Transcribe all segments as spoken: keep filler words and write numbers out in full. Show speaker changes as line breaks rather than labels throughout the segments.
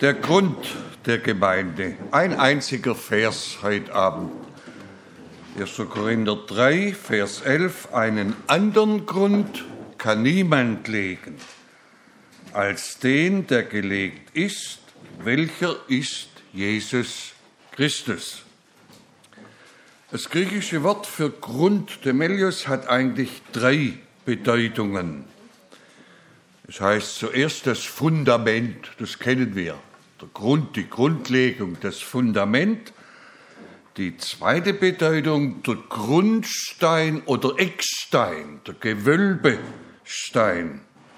Der Grund der Gemeinde. Ein einziger Vers heute Abend. erster Korinther drei, Vers elf. Einen anderen Grund kann niemand legen, als den, der gelegt ist, welcher ist Jesus Christus. Das griechische Wort für Grund, Themelios, hat eigentlich drei Bedeutungen. Das heißt zuerst das Fundament, das kennen wir. Der Grund, die Grundlegung, das Fundament. Die zweite Bedeutung, der Grundstein oder Eckstein, der Gewölbestein.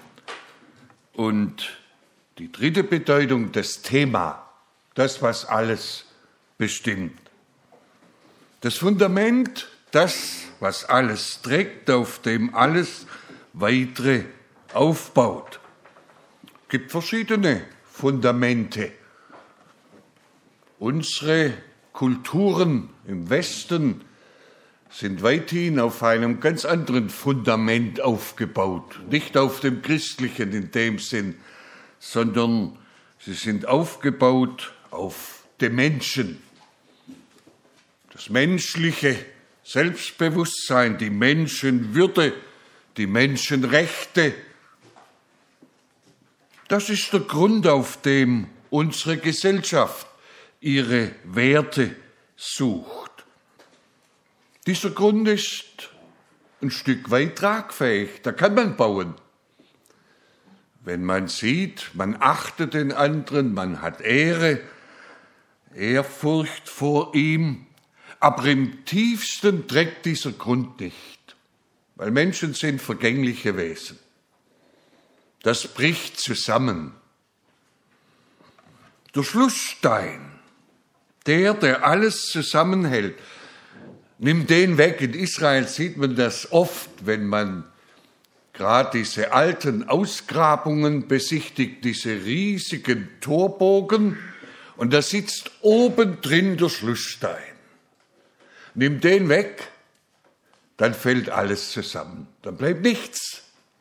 Und die dritte Bedeutung, das Thema, das, was alles bestimmt. Das Fundament, das, was alles trägt, auf dem alles weitere aufbaut. Es gibt verschiedene Fundamente. Unsere Kulturen im Westen sind weithin auf einem ganz anderen Fundament aufgebaut. Nicht auf dem christlichen in dem Sinn, sondern sie sind aufgebaut auf dem Menschen. Das menschliche Selbstbewusstsein, die Menschenwürde, die Menschenrechte. Das ist der Grund, auf dem unsere Gesellschaft ihre Werte sucht. Dieser Grund ist ein Stück weit tragfähig, da kann man bauen. Wenn man sieht, man achtet den anderen, man hat Ehre, Ehrfurcht vor ihm, aber im tiefsten trägt dieser Grund nicht, weil Menschen sind vergängliche Wesen. Das bricht zusammen. Der Schlussstein, der, der alles zusammenhält, nimm den weg. In Israel sieht man das oft, wenn man gerade diese alten Ausgrabungen besichtigt, diese riesigen Torbogen, und da sitzt oben drin der Schlussstein. Nimm den weg, dann fällt alles zusammen, dann bleibt nichts.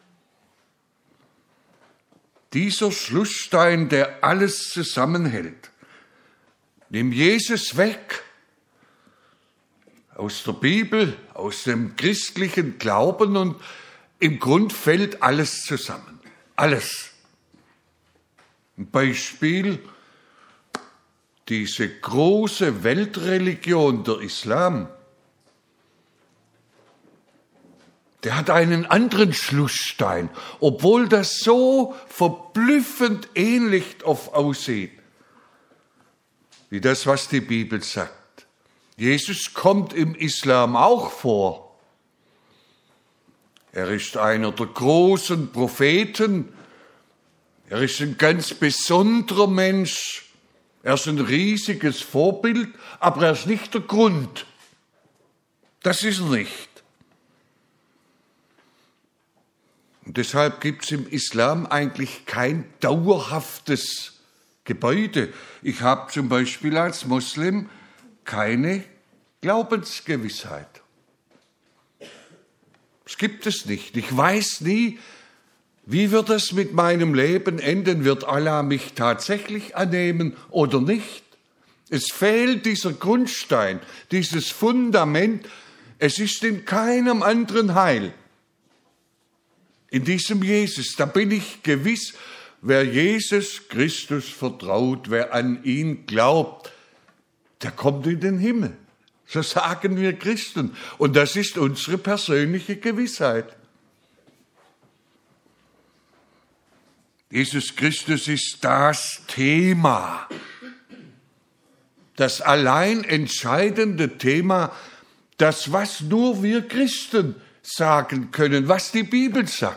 Dieser Schlussstein, der alles zusammenhält. Nimm Jesus weg aus der Bibel, aus dem christlichen Glauben und im Grund fällt alles zusammen. Alles. Ein Beispiel, diese große Weltreligion, der Islam, der hat einen anderen Schlussstein, obwohl das so verblüffend ähnlich oft aussieht, wie das, was die Bibel sagt. Jesus kommt im Islam auch vor. Er ist einer der großen Propheten. Er ist ein ganz besonderer Mensch. Er ist ein riesiges Vorbild, aber er ist nicht der Grund. Das ist er nicht. Und deshalb gibt es im Islam eigentlich kein dauerhaftes Gebäude. Ich habe zum Beispiel als Moslem keine Glaubensgewissheit. Das gibt es nicht. Ich weiß nie, wie wird es mit meinem Leben enden? Wird Allah mich tatsächlich annehmen oder nicht? Es fehlt dieser Grundstein, dieses Fundament. Es ist in keinem anderen Heil. In diesem Jesus, da bin ich gewiss, wer Jesus Christus vertraut, wer an ihn glaubt, der kommt in den Himmel. So sagen wir Christen. Und das ist unsere persönliche Gewissheit. Jesus Christus ist das Thema, das allein entscheidende Thema, das, was nur wir Christen sagen können, was die Bibel sagt.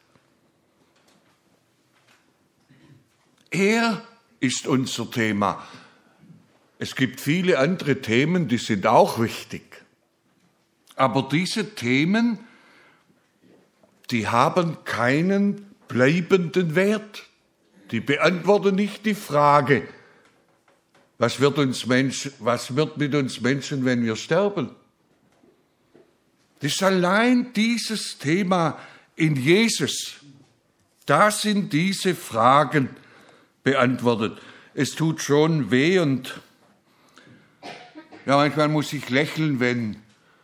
Er ist unser Thema. Es gibt viele andere Themen, die sind auch wichtig. Aber diese Themen, die haben keinen bleibenden Wert. Die beantworten nicht die Frage, was wird uns Menschen, was wird mit uns Menschen, wenn wir sterben? Das ist allein dieses Thema in Jesus. Da sind diese Fragen beantwortet. es tut schon weh und ja, manchmal muss ich lächeln, wenn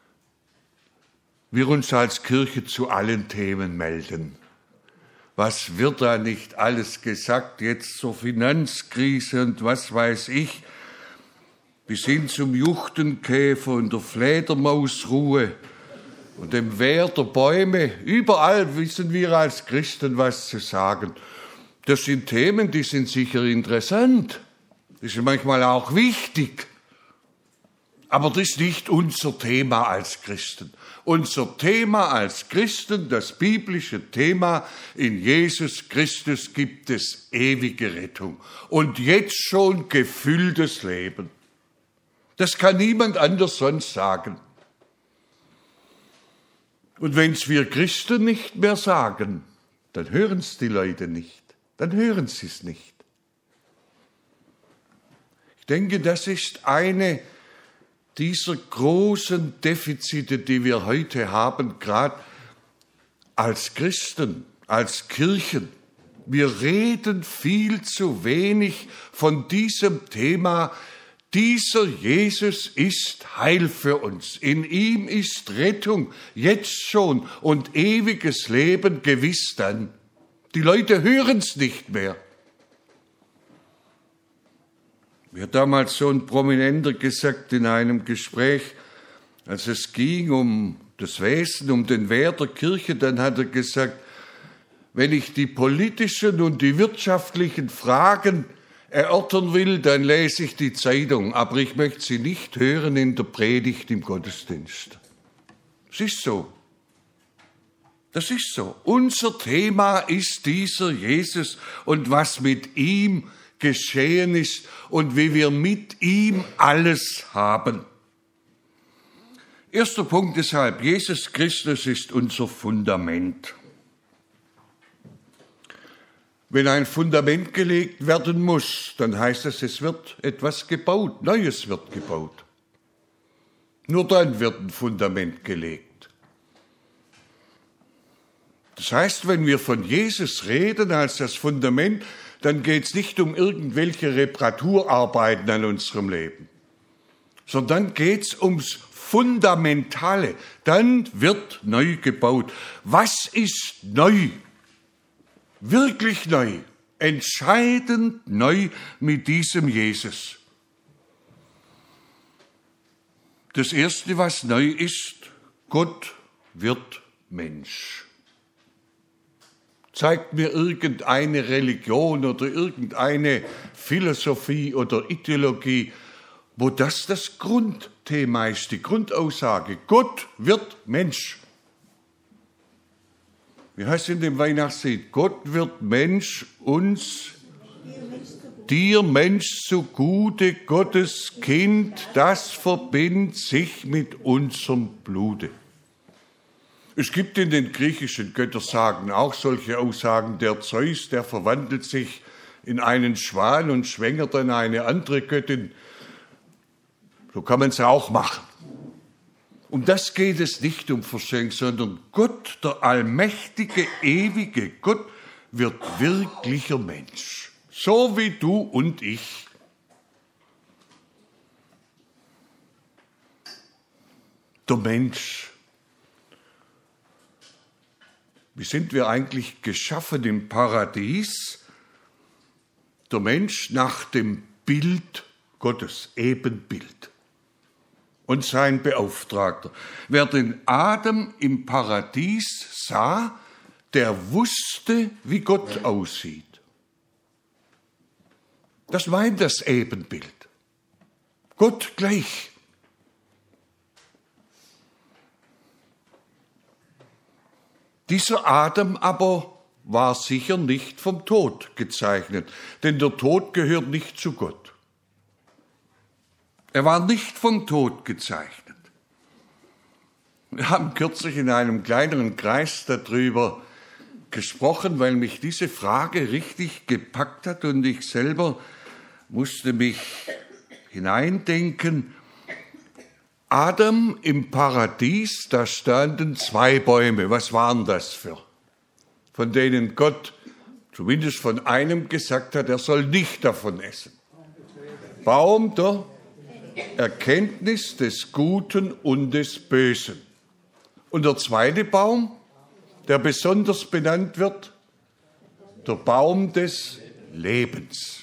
wir uns als Kirche zu allen Themen melden. Was wird da nicht alles gesagt, jetzt zur Finanzkrise und was weiß ich, bis hin zum Juchtenkäfer und der Fledermausruhe und dem Wehr der Bäume. Überall wissen wir als Christen was zu sagen. Das sind Themen, die sind sicher interessant, die sind manchmal auch wichtig. Aber das ist nicht unser Thema als Christen. Unser Thema als Christen, das biblische Thema, in Jesus Christus gibt es ewige Rettung und jetzt schon gefülltes Leben. Das kann niemand anders sonst sagen. Und wenn es wir Christen nicht mehr sagen, dann hören es die Leute nicht, dann hören sie es nicht. Ich denke, das ist eine dieser großen Defizite, die wir heute haben, gerade als Christen, als Kirchen. Wir reden viel zu wenig von diesem Thema. Dieser Jesus ist Heil für uns. In ihm ist Rettung, jetzt schon, und ewiges Leben gewiss dann. Die Leute hören es nicht mehr. Mir hat damals so ein Prominenter gesagt in einem Gespräch, als es ging um das Wesen, um den Wert der Kirche, dann hat er gesagt, wenn ich die politischen und die wirtschaftlichen Fragen erörtern will, dann lese ich die Zeitung, aber ich möchte sie nicht hören in der Predigt im Gottesdienst. Das ist so. Das ist so. Unser Thema ist dieser Jesus und was mit ihm geschehen ist und wie wir mit ihm alles haben. Erster Punkt deshalb, Jesus Christus ist unser Fundament. Wenn ein Fundament gelegt werden muss, dann heißt es, es wird etwas gebaut, Neues wird gebaut. Nur dann wird ein Fundament gelegt. Das heißt, wenn wir von Jesus reden als das Fundament, dann geht es nicht um irgendwelche Reparaturarbeiten an unserem Leben, sondern geht es ums Fundamentale. Dann wird neu gebaut. Was ist neu? Wirklich neu, entscheidend neu mit diesem Jesus. Das Erste, was neu ist, Gott wird Mensch. Zeigt mir irgendeine Religion oder irgendeine Philosophie oder Ideologie, wo das das Grundthema ist, die Grundaussage. Gott wird Mensch. Wie heißt es in dem Weihnachtslied? Gott wird Mensch, uns, dir Mensch zugute, Gottes Kind, das verbindet sich mit unserem Blute. Es gibt in den griechischen Göttersagen auch solche Aussagen. Der Zeus, der verwandelt sich in einen Schwan und schwängert dann eine andere Göttin. So kann man es auch machen. Um das geht es nicht um Verschenk, sondern Gott, der allmächtige, ewige Gott, wird wirklicher Mensch. So wie du und ich. Der Mensch. Wie sind wir eigentlich geschaffen im Paradies? Der Mensch nach dem Bild Gottes, Ebenbild. Und sein Beauftragter. Wer den Adam im Paradies sah, der wusste, wie Gott aussieht. Das meint das Ebenbild. Gott gleich. Dieser Adam aber war sicher nicht vom Tod gezeichnet, denn der Tod gehört nicht zu Gott. Er war nicht vom Tod gezeichnet. Wir haben kürzlich in einem kleineren Kreis darüber gesprochen, weil mich diese Frage richtig gepackt hat und ich selber musste mich hineindenken. Adam im Paradies, da standen zwei Bäume. Was waren das für? Von denen Gott zumindest von einem gesagt hat, er soll nicht davon essen. Baum der Erkenntnis des Guten und des Bösen. Und der zweite Baum, der besonders benannt wird, der Baum des Lebens.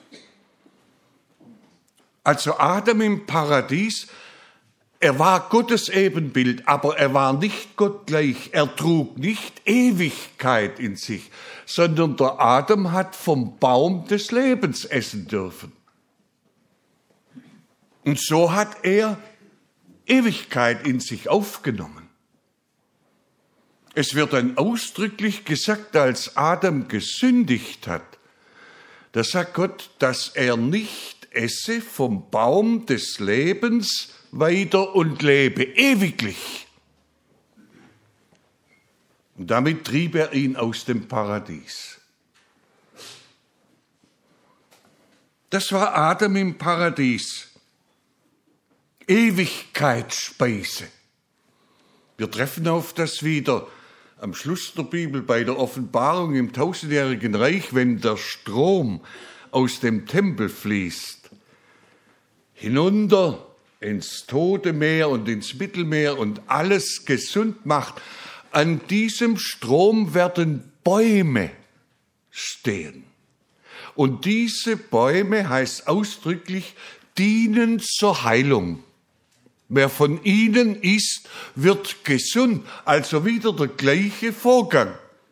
Also Adam im Paradies, er war Gottes Ebenbild, aber er war nicht Gott gleich. Er trug nicht Ewigkeit in sich, sondern der Adam hat vom Baum des Lebens essen dürfen. Und so hat er Ewigkeit in sich aufgenommen. Es wird dann ausdrücklich gesagt, als Adam gesündigt hat, da sagt Gott, dass er nicht esse vom Baum des Lebens weiter und lebe ewiglich. Und damit trieb er ihn aus dem Paradies. Das war Adam im Paradies. Ewigkeitsspeise. Wir treffen auf das wieder am Schluss der Bibel bei der Offenbarung im tausendjährigen Reich, wenn der Strom aus dem Tempel fließt, hinunter ins Tote Meer und ins Mittelmeer und alles gesund macht. An diesem Strom werden Bäume stehen. Und diese Bäume, heißt ausdrücklich, dienen zur Heilung. Wer von ihnen isst, wird gesund. Also wieder der gleiche Vorgang.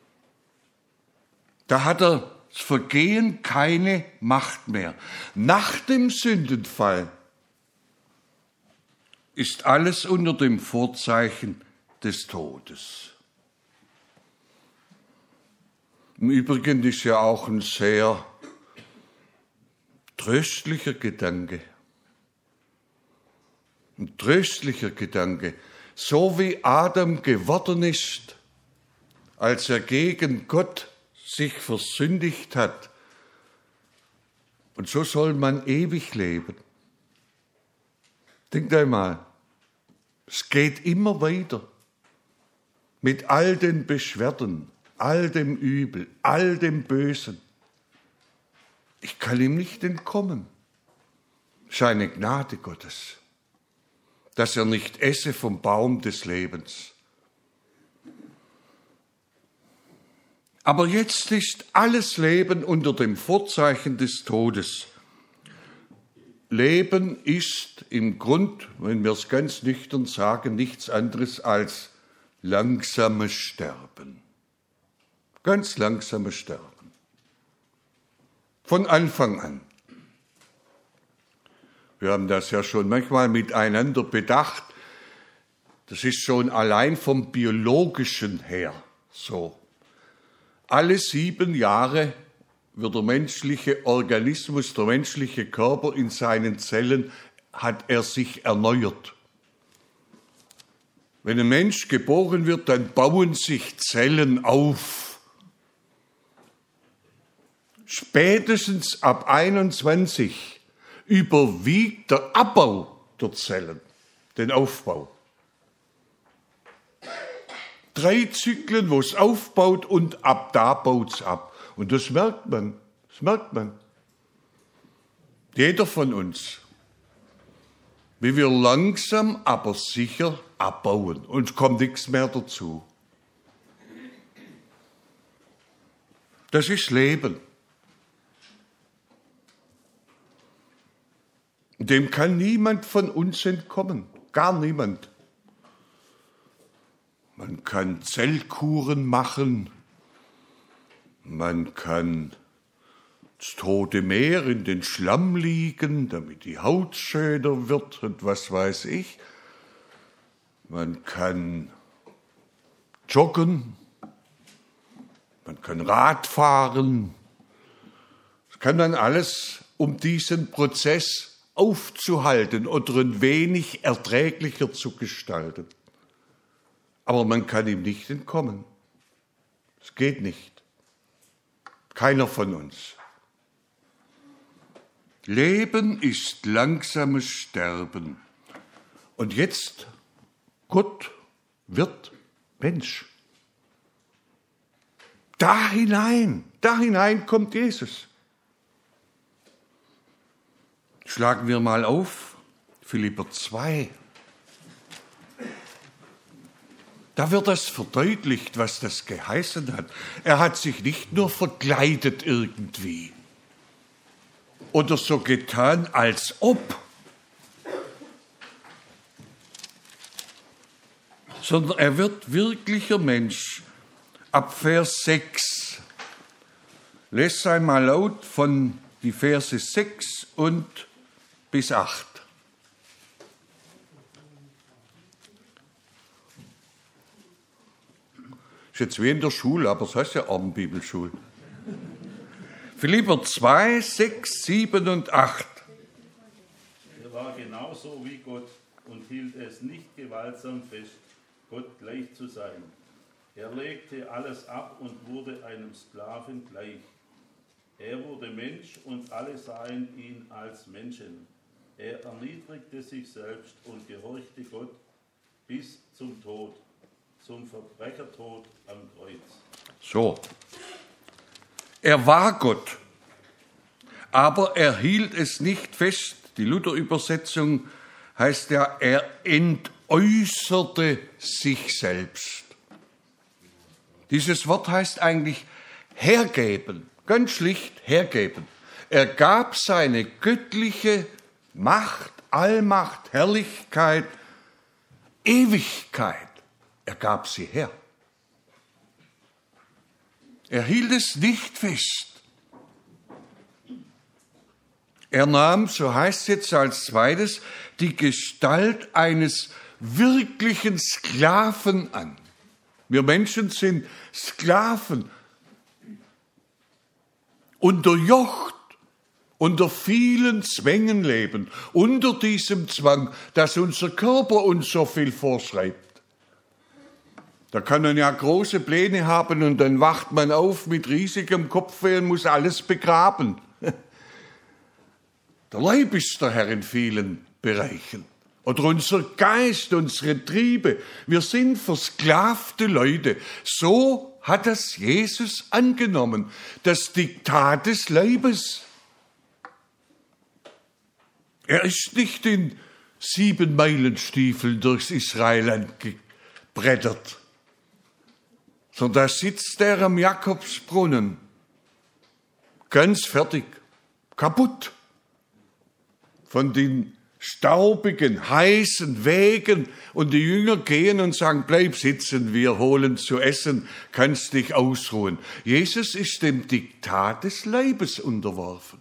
Da hat er das Vergehen keine Macht mehr. Nach dem Sündenfall ist alles unter dem Vorzeichen des Todes. Im Übrigen ist ja auch ein sehr tröstlicher Gedanke. Ein tröstlicher Gedanke. So wie Adam geworden ist, als er gegen Gott sich versündigt hat. Und so soll man ewig leben. Denkt einmal, es geht immer weiter. Mit all den Beschwerden, all dem Übel, all dem Bösen. Ich kann ihm nicht entkommen. Es ist eine Gnade Gottes, dass er nicht esse vom Baum des Lebens. Aber jetzt ist alles Leben unter dem Vorzeichen des Todes. Leben ist im Grund, wenn wir es ganz nüchtern sagen, nichts anderes als langsames Sterben. Ganz langsames Sterben. Von Anfang an. Wir haben das ja schon manchmal miteinander bedacht. Das ist schon allein vom Biologischen her so. Alle sieben Jahre wird der menschliche Organismus, der menschliche Körper in seinen Zellen, hat er sich erneuert. Wenn ein Mensch geboren wird, dann bauen sich Zellen auf. Spätestens ab einundzwanzig überwiegt der Abbau der Zellen, den Aufbau. Drei Zyklen, wo es aufbaut und ab da baut es ab. Und das merkt man, das merkt man. Jeder von uns, wie wir langsam, aber sicher abbauen. Und es kommt nichts mehr dazu. Das ist Leben. Dem kann niemand von uns entkommen, gar niemand. Man kann Zellkuren machen, man kann das Tote Meer in den Schlamm liegen, damit die Haut schöner wird und was weiß ich. Man kann joggen, man kann Rad fahren. Das kann man alles, um diesen Prozess aufzuhalten oder ein wenig erträglicher zu gestalten. Aber man kann ihm nicht entkommen. Es geht nicht. Keiner von uns. Leben ist langsames Sterben. Und jetzt, Gott wird Mensch. Da hinein, da hinein kommt Jesus. Schlagen wir mal auf, Philipper zwei. Da wird das verdeutlicht, was das geheißen hat. Er hat sich nicht nur verkleidet irgendwie oder so getan, als ob, sondern er wird wirklicher Mensch. Ab Vers sechs. Lest einmal laut von die Verse sechs und bis acht. Ist jetzt wie in der Schule, aber das heißt ja Abendbibelschule. Philipper zwei, sechs, sieben und acht.
Er war genauso wie Gott und hielt es nicht gewaltsam fest, Gott gleich zu sein. Er legte alles ab und wurde einem Sklaven gleich. Er wurde Mensch und alle sahen ihn als Menschen. Er erniedrigte sich selbst und gehorchte Gott bis zum Tod, zum Verbrechertod am Kreuz.
So, er war Gott, aber er hielt es nicht fest. Die Luther-Übersetzung heißt ja, er entäußerte sich selbst. Dieses Wort heißt eigentlich hergeben, ganz schlicht hergeben. Er gab seine göttliche Macht, Allmacht, Herrlichkeit, Ewigkeit. Er gab sie her. Er hielt es nicht fest. Er nahm, so heißt es jetzt als zweites, die Gestalt eines wirklichen Sklaven an. Wir Menschen sind Sklaven, unterjocht, unter vielen Zwängen leben, unter diesem Zwang, dass unser Körper uns so viel vorschreibt. Da kann man ja große Pläne haben und dann wacht man auf mit riesigem Kopfweh und muss alles begraben. Der Leib ist der Herr in vielen Bereichen. Oder unser Geist, unsere Triebe. Wir sind versklavte Leute. So hat das Jesus angenommen. Das Diktat des Leibes. Er ist nicht in sieben Meilenstiefeln durchs Israelland gebrettert, sondern da sitzt er am Jakobsbrunnen, ganz fertig, kaputt von den staubigen, heißen Wegen. Und die Jünger gehen und sagen, bleib sitzen, wir holen zu essen, kannst dich ausruhen. Jesus ist dem Diktat des Leibes unterworfen.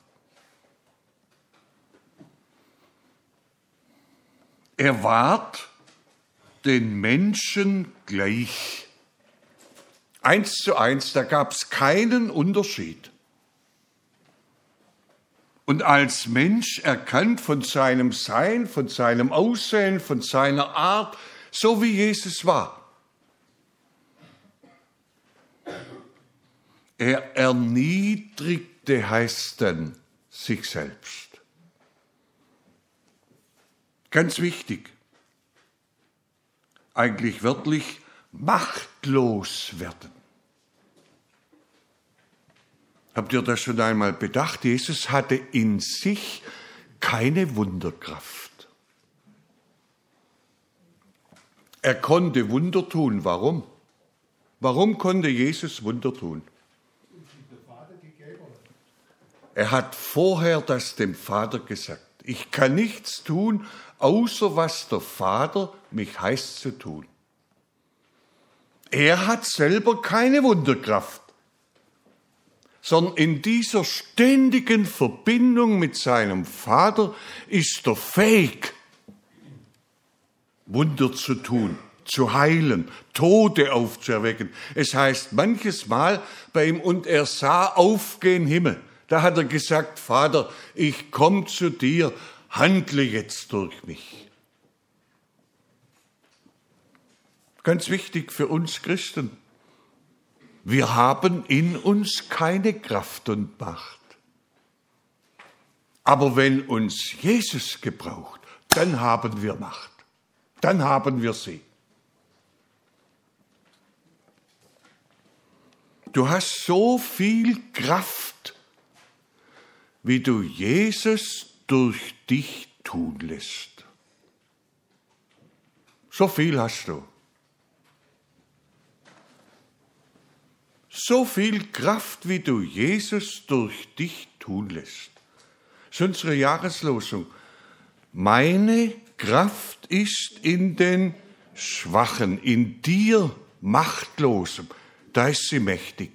Er ward den Menschen gleich. Eins zu eins, da gab es keinen Unterschied. Und als Mensch erkannt von seinem Sein, von seinem Aussehen, von seiner Art, so wie Jesus war. Er erniedrigte, heißt dann, sich selbst. Ganz wichtig, eigentlich wörtlich machtlos werden. Habt ihr das schon einmal bedacht? Jesus hatte in sich keine Wunderkraft. Er konnte Wunder tun. Warum? Warum konnte Jesus Wunder tun? Er hat vorher das dem Vater gesagt. Ich kann nichts tun, außer was der Vater mich heißt zu tun. Er hat selber keine Wunderkraft, sondern in dieser ständigen Verbindung mit seinem Vater ist er fähig, Wunder zu tun, zu heilen, Tote aufzuerwecken. Es heißt manches Mal bei ihm, und er sah auf gen Himmel. Da hat er gesagt, Vater, ich komme zu dir, handle jetzt durch mich. Ganz wichtig für uns Christen. Wir haben in uns keine Kraft und Macht. Aber wenn uns Jesus gebraucht, dann haben wir Macht. Dann haben wir sie. Du hast so viel Kraft, wie du Jesus durch dich tun lässt. So viel hast du. So viel Kraft, wie du Jesus durch dich tun lässt. Das ist unsere Jahreslosung. Meine Kraft ist in den Schwachen, in dir Machtlosem. Da ist sie mächtig.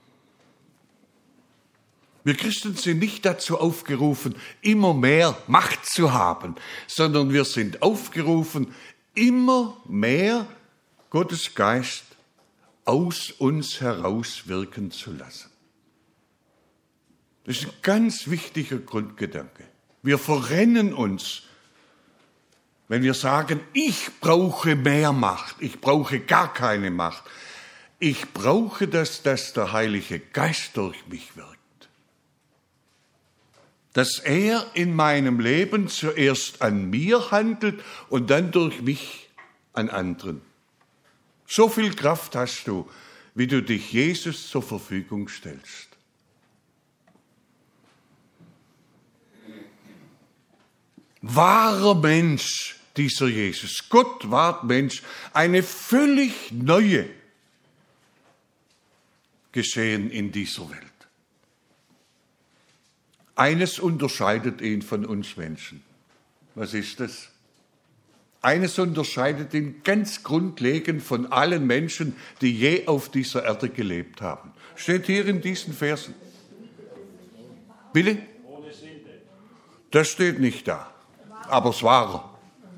Wir Christen sind nicht dazu aufgerufen, immer mehr Macht zu haben, sondern wir sind aufgerufen, immer mehr Gottes Geist aus uns heraus wirken zu lassen. Das ist ein ganz wichtiger Grundgedanke. Wir verrennen uns, wenn wir sagen, ich brauche mehr Macht, ich brauche gar keine Macht. Ich brauche das, dass der Heilige Geist durch mich wirkt. Dass er in meinem Leben zuerst an mir handelt und dann durch mich an anderen. So viel Kraft hast du, wie du dich Jesus zur Verfügung stellst. Wahrer Mensch, dieser Jesus. Gott ward Mensch. Eine völlig neue Geschehen in dieser Welt. Eines unterscheidet ihn von uns Menschen. Was ist das? Eines unterscheidet ihn ganz grundlegend von allen Menschen, die je auf dieser Erde gelebt haben. Steht hier in diesen Versen. Bitte? Das steht nicht da. Aber es war er.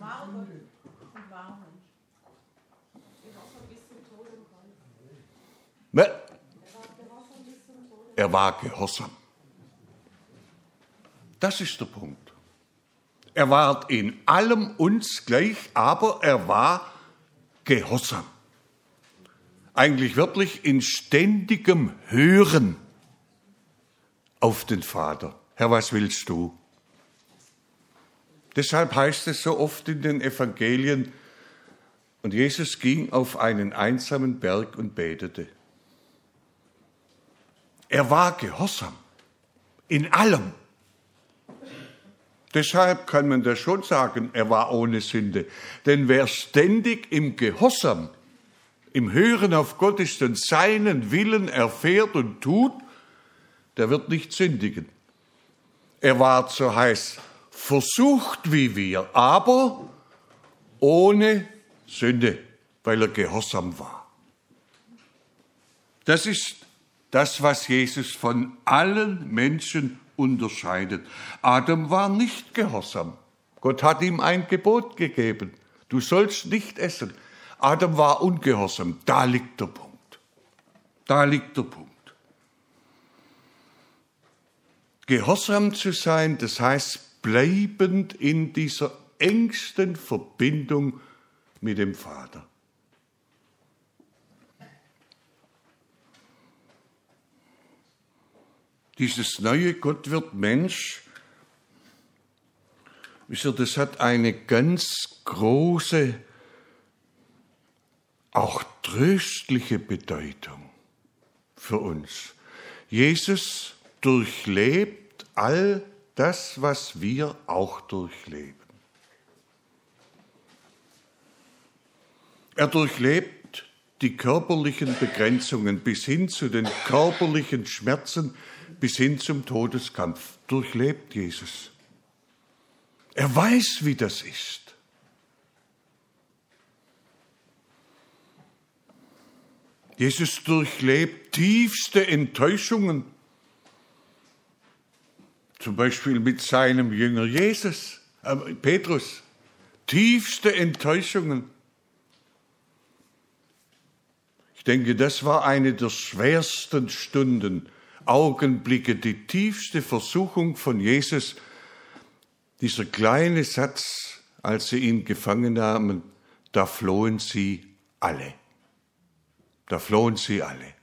Er war gehorsam. Das ist der Punkt. Er war in allem uns gleich, aber er war gehorsam. Eigentlich wirklich in ständigem Hören auf den Vater. Herr, was willst du? Deshalb heißt es so oft in den Evangelien, und Jesus ging auf einen einsamen Berg und betete. Er war gehorsam in allem. Deshalb kann man das schon sagen, er war ohne Sünde. Denn wer ständig im Gehorsam, im Hören auf Gott ist und seinen Willen erfährt und tut, der wird nicht sündigen. Er war, so heißt, versucht wie wir, aber ohne Sünde, weil er gehorsam war. Das ist das, was Jesus von allen Menschen unterscheidet. Adam war nicht gehorsam. Gott hat ihm ein Gebot gegeben. Du sollst nicht essen. Adam war ungehorsam. Da liegt der Punkt. Da liegt der Punkt. Gehorsam zu sein, das heißt bleibend in dieser engsten Verbindung mit dem Vater. Dieses neue Gott wird Mensch, wisst ihr, das hat eine ganz große, auch tröstliche Bedeutung für uns. Jesus durchlebt all das, was wir auch durchleben. Er durchlebt die körperlichen Begrenzungen bis hin zu den körperlichen Schmerzen, bis hin zum Todeskampf. Durchlebt Jesus. Er weiß, wie das ist. Jesus durchlebt tiefste Enttäuschungen. Zum Beispiel mit seinem Jünger Jesus, äh, Petrus. Tiefste Enttäuschungen. Ich denke, das war eine der schwersten Stunden, Augenblicke, die tiefste Versuchung von Jesus. Dieser kleine Satz, als sie ihn gefangen nahmen, da flohen sie alle. Da flohen sie alle.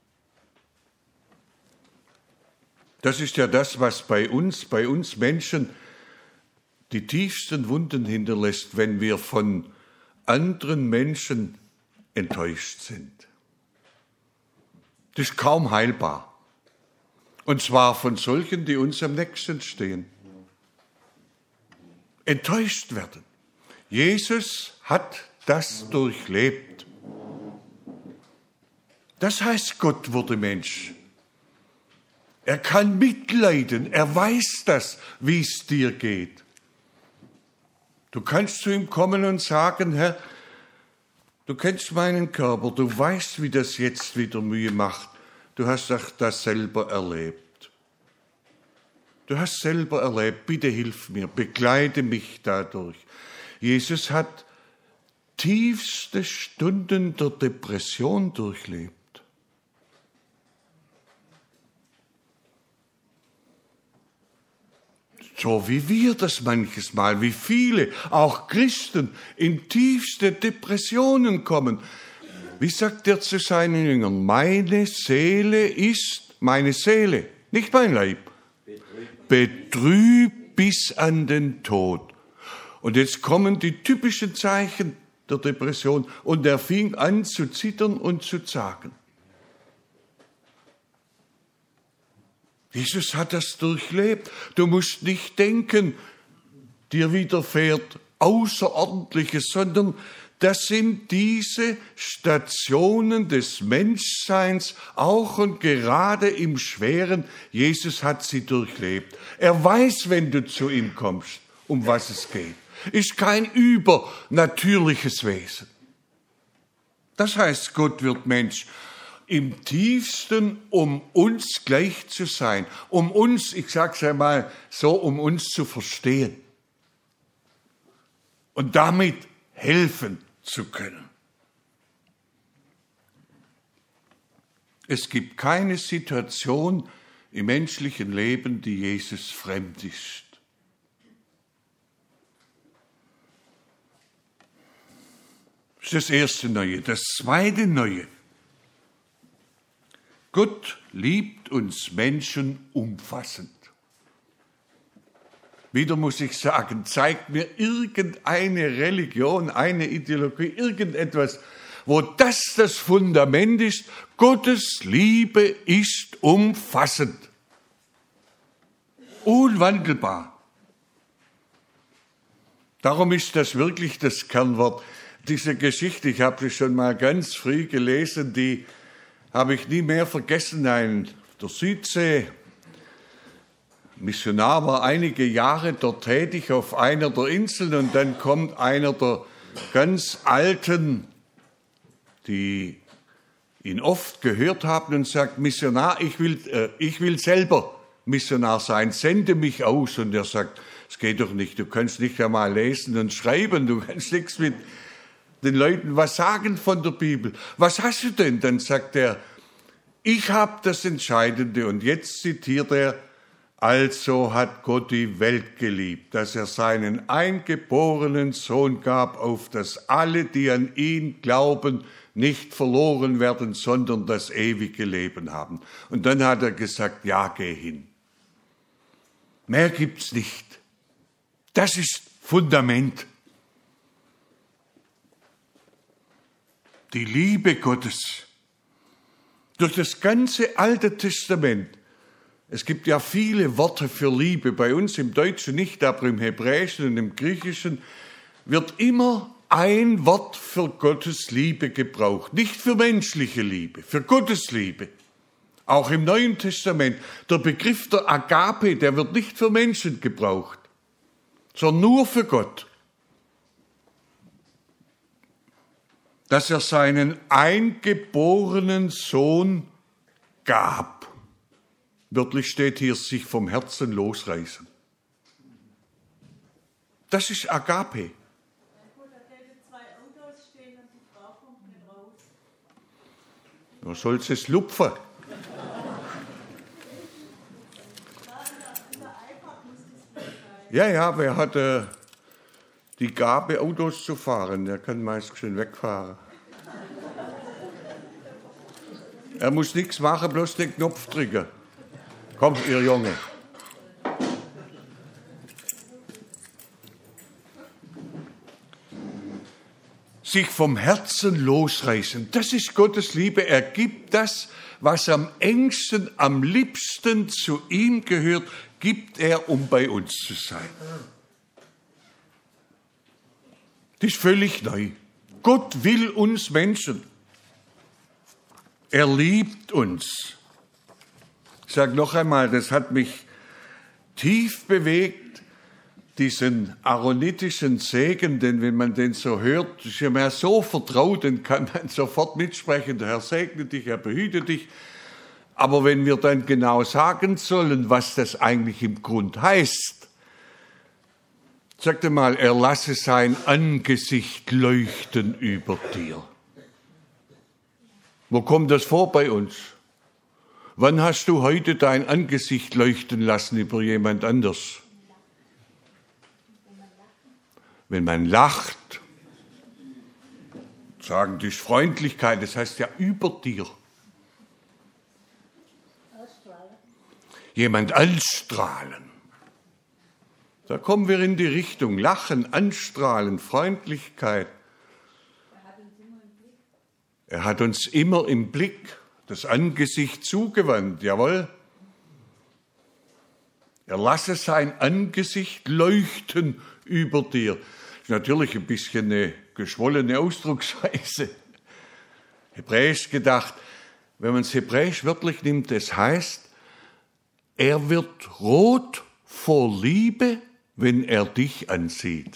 Das ist ja das, was bei uns, bei uns Menschen die tiefsten Wunden hinterlässt, wenn wir von anderen Menschen enttäuscht sind. Das ist kaum heilbar. Und zwar von solchen, die uns am nächsten stehen. enttäuscht werden. Jesus hat das durchlebt. Das heißt, Gott wurde Mensch. Er kann mitleiden, er weiß das, wie es dir geht. Du kannst zu ihm kommen und sagen, Herr, du kennst meinen Körper, du weißt, wie das jetzt wieder Mühe macht. Du hast auch das selber erlebt. Du hast selber erlebt, bitte hilf mir, begleite mich dadurch. Jesus hat tiefste Stunden der Depression durchlebt. So wie wir das manches Mal, wie viele, auch Christen, in tiefste Depressionen kommen. Wie sagt er zu seinen Jüngern? Meine Seele ist, meine Seele, nicht mein Leib, betrübt bis an den Tod. Und jetzt kommen die typischen Zeichen der Depression und er fing an zu zittern und zu zagen. Jesus hat das durchlebt. Du musst nicht denken, dir widerfährt Außerordentliches, sondern das sind diese Stationen des Menschseins, auch und gerade im Schweren. Jesus hat sie durchlebt. Er weiß, wenn du zu ihm kommst, um was es geht. Ist kein übernatürliches Wesen. Das heißt, Gott wird Mensch. Im tiefsten, um uns gleich zu sein, um uns, ich sage es einmal so, um uns zu verstehen und damit helfen zu können. Es gibt keine Situation im menschlichen Leben, die Jesus fremd ist. Das ist das erste Neue. Das zweite Neue. Gott liebt uns Menschen umfassend. Wieder muss ich sagen, zeigt mir irgendeine Religion, eine Ideologie, irgendetwas, wo das das Fundament ist. Gottes Liebe ist umfassend, unwandelbar. Darum ist das wirklich das Kernwort. Diese Geschichte, ich habe sie schon mal ganz früh gelesen, die habe ich nie mehr vergessen. Ein der Südsee Missionar war einige Jahre dort tätig auf einer der Inseln und dann kommt einer der ganz Alten, die ihn oft gehört haben und sagt, Missionar, ich will, äh, ich will selber Missionar sein, sende mich aus. Und er sagt, es geht doch nicht, du kannst nicht einmal lesen und schreiben, du kannst nichts mit den Leuten was sagen von der Bibel. Was hast du denn? Dann sagt er, ich habe das Entscheidende. Und jetzt zitiert er, also hat Gott die Welt geliebt, dass er seinen eingeborenen Sohn gab, auf dass alle, die an ihn glauben, nicht verloren werden, sondern das ewige Leben haben. Und dann hat er gesagt, ja, geh hin. Mehr gibt's nicht. Das ist Fundament. Die Liebe Gottes. Durch das ganze Alte Testament. Es gibt ja viele Worte für Liebe. Bei uns im Deutschen nicht, aber im Hebräischen und im Griechischen wird immer ein Wort für Gottes Liebe gebraucht. Nicht für menschliche Liebe, für Gottes Liebe. Auch im Neuen Testament. Der Begriff der Agape, der wird nicht für Menschen gebraucht, sondern nur für Gott. Dass er seinen eingeborenen Sohn gab. Wörtlich steht hier, sich vom Herzen losreißen. Das ist Agape. Du sollst es lupfen. Ja, ja, wer hat äh, die Gabe, Autos zu fahren? Der kann meist schön wegfahren. Er muss nichts machen, bloß den Knopf drücken. Komm, ihr Junge. Sich vom Herzen losreißen, das ist Gottes Liebe. Er gibt das, was am engsten, am liebsten zu ihm gehört, gibt er, um bei uns zu sein. Das ist völlig neu. Gott will uns Menschen. Er liebt uns. Ich sage noch einmal, das hat mich tief bewegt, diesen aaronitischen Segen, denn wenn man den so hört, ist ja mir so vertraut, den kann man sofort mitsprechen, der Herr segne dich, er behüte dich. Aber wenn wir dann genau sagen sollen, was das eigentlich im Grund heißt, sagt er mal, er lasse sein Angesicht leuchten über dir. Wo kommt das vor bei uns? Wann hast du heute dein Angesicht leuchten lassen über jemand anders? Wenn man lacht, sagen die Freundlichkeit, das heißt ja über dir. Jemand anstrahlen. Da kommen wir in die Richtung Lachen, Anstrahlen, Freundlichkeit. Er hat uns immer im Blick, das Angesicht zugewandt, jawohl. Er lasse sein Angesicht leuchten über dir. Das ist natürlich ein bisschen eine geschwollene Ausdrucksweise. Hebräisch gedacht, wenn man es hebräisch wörtlich nimmt, das heißt, er wird rot vor Liebe, wenn er dich ansieht.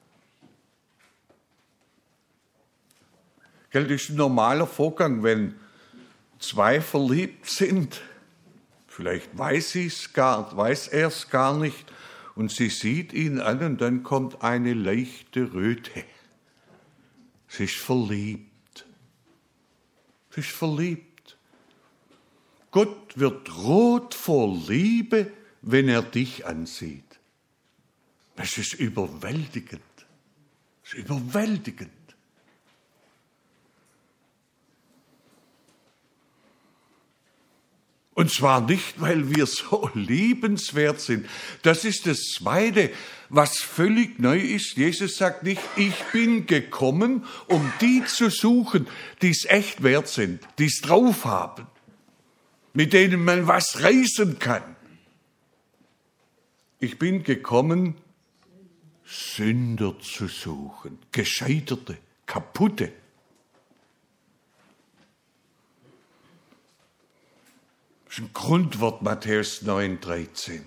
Das ist ein normaler Vorgang, wenn zwei verliebt sind. Vielleicht weiß sie's gar, weiß er es gar nicht und sie sieht ihn an und dann kommt eine leichte Röte. Sie ist verliebt. Sie ist verliebt. Gott wird rot vor Liebe, wenn er dich ansieht. Das ist überwältigend. Das ist überwältigend. Und zwar nicht, weil wir so liebenswert sind. Das ist das Zweite, was völlig neu ist. Jesus sagt nicht, ich bin gekommen, um die zu suchen, die es echt wert sind, die es drauf haben, mit denen man was reißen kann. Ich bin gekommen, Sünder zu suchen, Gescheiterte, Kaputte. Das ist ein Grundwort, Matthäus neun, dreizehn.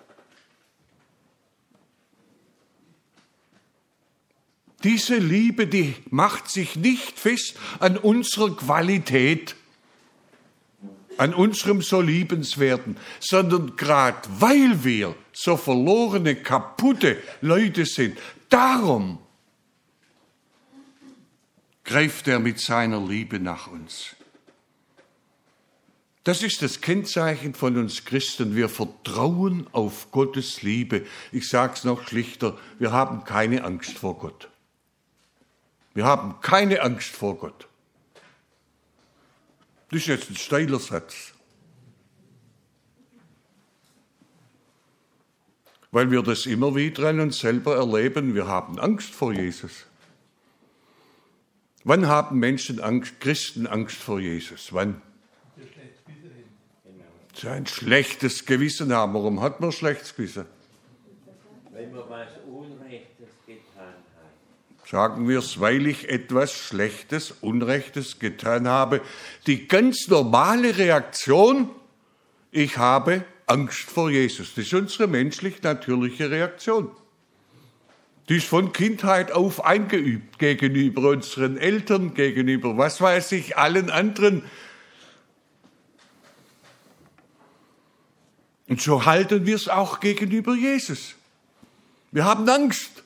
Diese Liebe, die macht sich nicht fest an unserer Qualität, an unserem so Liebenswerten, sondern gerade weil wir so verlorene, kaputte Leute sind, darum greift er mit seiner Liebe nach uns. Das ist das Kennzeichen von uns Christen. Wir vertrauen auf Gottes Liebe. Ich sage es noch schlichter, wir haben keine Angst vor Gott. Wir haben keine Angst vor Gott. Das ist jetzt ein steiler Satz. Weil wir das immer wieder an uns selber erleben, wir haben Angst vor Jesus. Wann haben Menschen Angst, Christen Angst vor Jesus? Wann? So ein schlechtes Gewissen haben. Warum hat man ein schlechtes Gewissen?
Wenn man was Unrechtes getan hat.
Sagen wir es, weil ich etwas Schlechtes, Unrechtes getan habe. Die ganz normale Reaktion, ich habe Angst vor Jesus. Das ist unsere menschlich-natürliche Reaktion. Die ist von Kindheit auf eingeübt gegenüber unseren Eltern, gegenüber, was weiß ich, allen anderen. Und so halten wir es auch gegenüber Jesus. Wir haben Angst.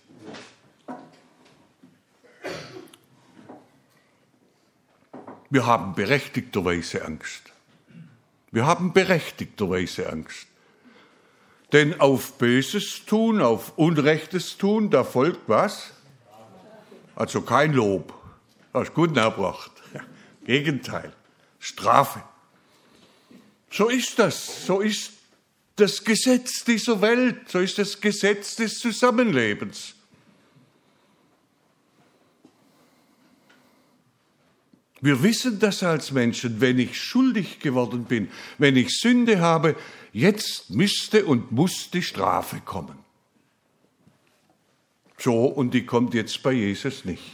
Wir haben berechtigterweise Angst. Wir haben berechtigterweise Angst. Denn auf Böses tun, auf Unrechtes tun, da folgt was? Also kein Lob. Hast gut nachgebracht. Ja, Gegenteil. Strafe. So ist das. So ist das Gesetz dieser Welt. So ist das Gesetz des Zusammenlebens. Wir wissen das als Menschen, wenn ich schuldig geworden bin, wenn ich Sünde habe, jetzt müsste und muss die Strafe kommen. So, und die kommt jetzt bei Jesus nicht.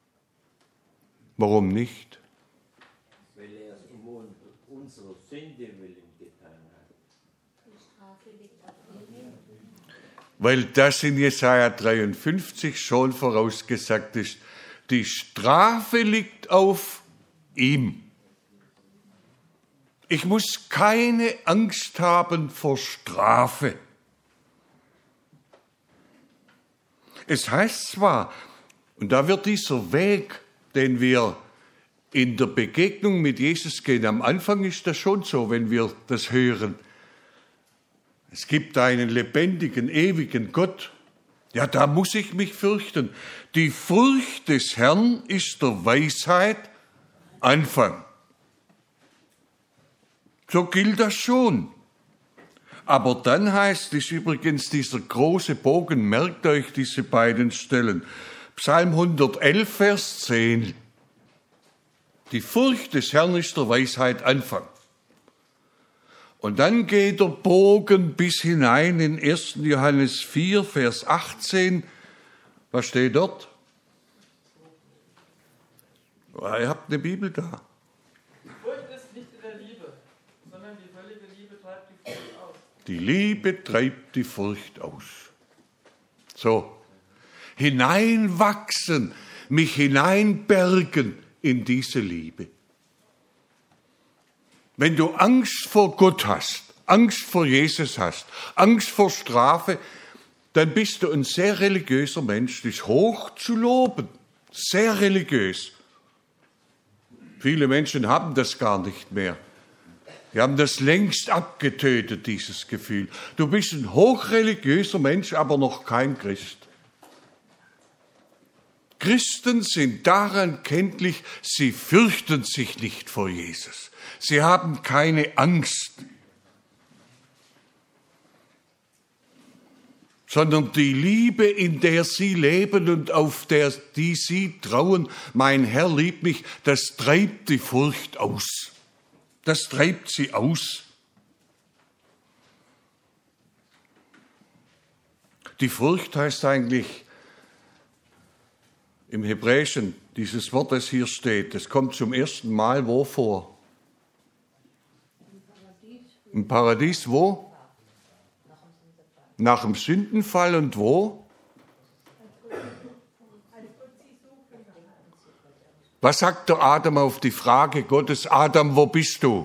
Warum nicht?
Weil er es um unsere Sünde willen getan hat.
Weil das in Jesaja dreiundfünfzig schon vorausgesagt ist. Die Strafe liegt auf ihm. Ich muss keine Angst haben vor Strafe. Es heißt zwar, und da wird dieser Weg, den wir in der Begegnung mit Jesus gehen, am Anfang ist das schon so, wenn wir das hören. Es gibt einen lebendigen, ewigen Gott. Ja, da muss ich mich fürchten. Die Furcht des Herrn ist der Weisheit Anfang. So gilt das schon. Aber dann heißt es übrigens, dieser große Bogen, merkt euch diese beiden Stellen. Psalm hundertelf, Vers zehn. Die Furcht des Herrn ist der Weisheit Anfang. Und dann geht der Bogen bis hinein in ersten Johannes vier, Vers achtzehn. Was steht dort? Oh, ihr habt eine Bibel da.
Die Furcht ist nicht in der Liebe, sondern die völlige Liebe treibt die Furcht aus.
Die Liebe treibt die Furcht aus. So, hineinwachsen, mich hineinbergen in diese Liebe. Wenn du Angst vor Gott hast, Angst vor Jesus hast, Angst vor Strafe, dann bist du ein sehr religiöser Mensch, dich hoch zu loben. Sehr religiös. Viele Menschen haben das gar nicht mehr. Die haben das längst abgetötet, dieses Gefühl. Du bist ein hochreligiöser Mensch, aber noch kein Christ. Christen sind daran kenntlich, sie fürchten sich nicht vor Jesus. Sie haben keine Angst, sondern die Liebe, in der sie leben und auf der die sie trauen, mein Herr liebt mich, das treibt die Furcht aus. Das treibt sie aus. Die Furcht heißt eigentlich im Hebräischen, dieses Wort, das hier steht, das kommt zum ersten Mal wo vor? Im Paradies wo? Nach dem Sündenfall und wo? Was sagt der Adam auf die Frage Gottes, Adam, wo bist du?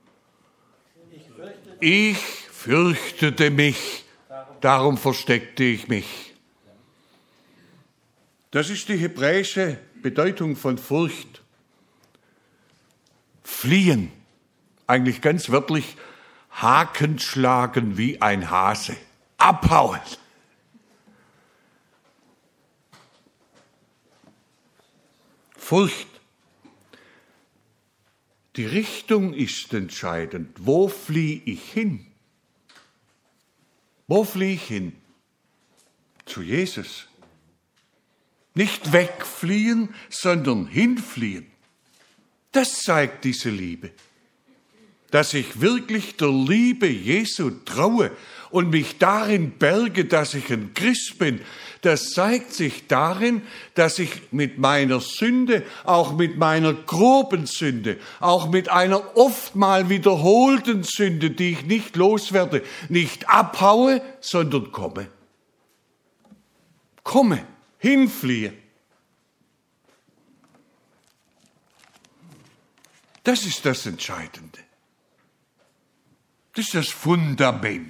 Ich fürchtete mich, darum versteckte ich mich. Das ist die hebräische Bedeutung von Furcht. Fliehen, eigentlich ganz wörtlich, Haken schlagen wie ein Hase, abhauen. Furcht. Die Richtung ist entscheidend. Wo fliehe ich hin? Wo fliehe ich hin? Zu Jesus. Nicht wegfliehen, sondern hinfliehen. Das zeigt diese Liebe. Dass ich wirklich der Liebe Jesu traue und mich darin berge, dass ich ein Christ bin, das zeigt sich darin, dass ich mit meiner Sünde, auch mit meiner groben Sünde, auch mit einer oftmal wiederholten Sünde, die ich nicht loswerde, nicht abhaue, sondern komme. Komme, hinfliehe. Das ist das Entscheidende. Das ist das Fundament.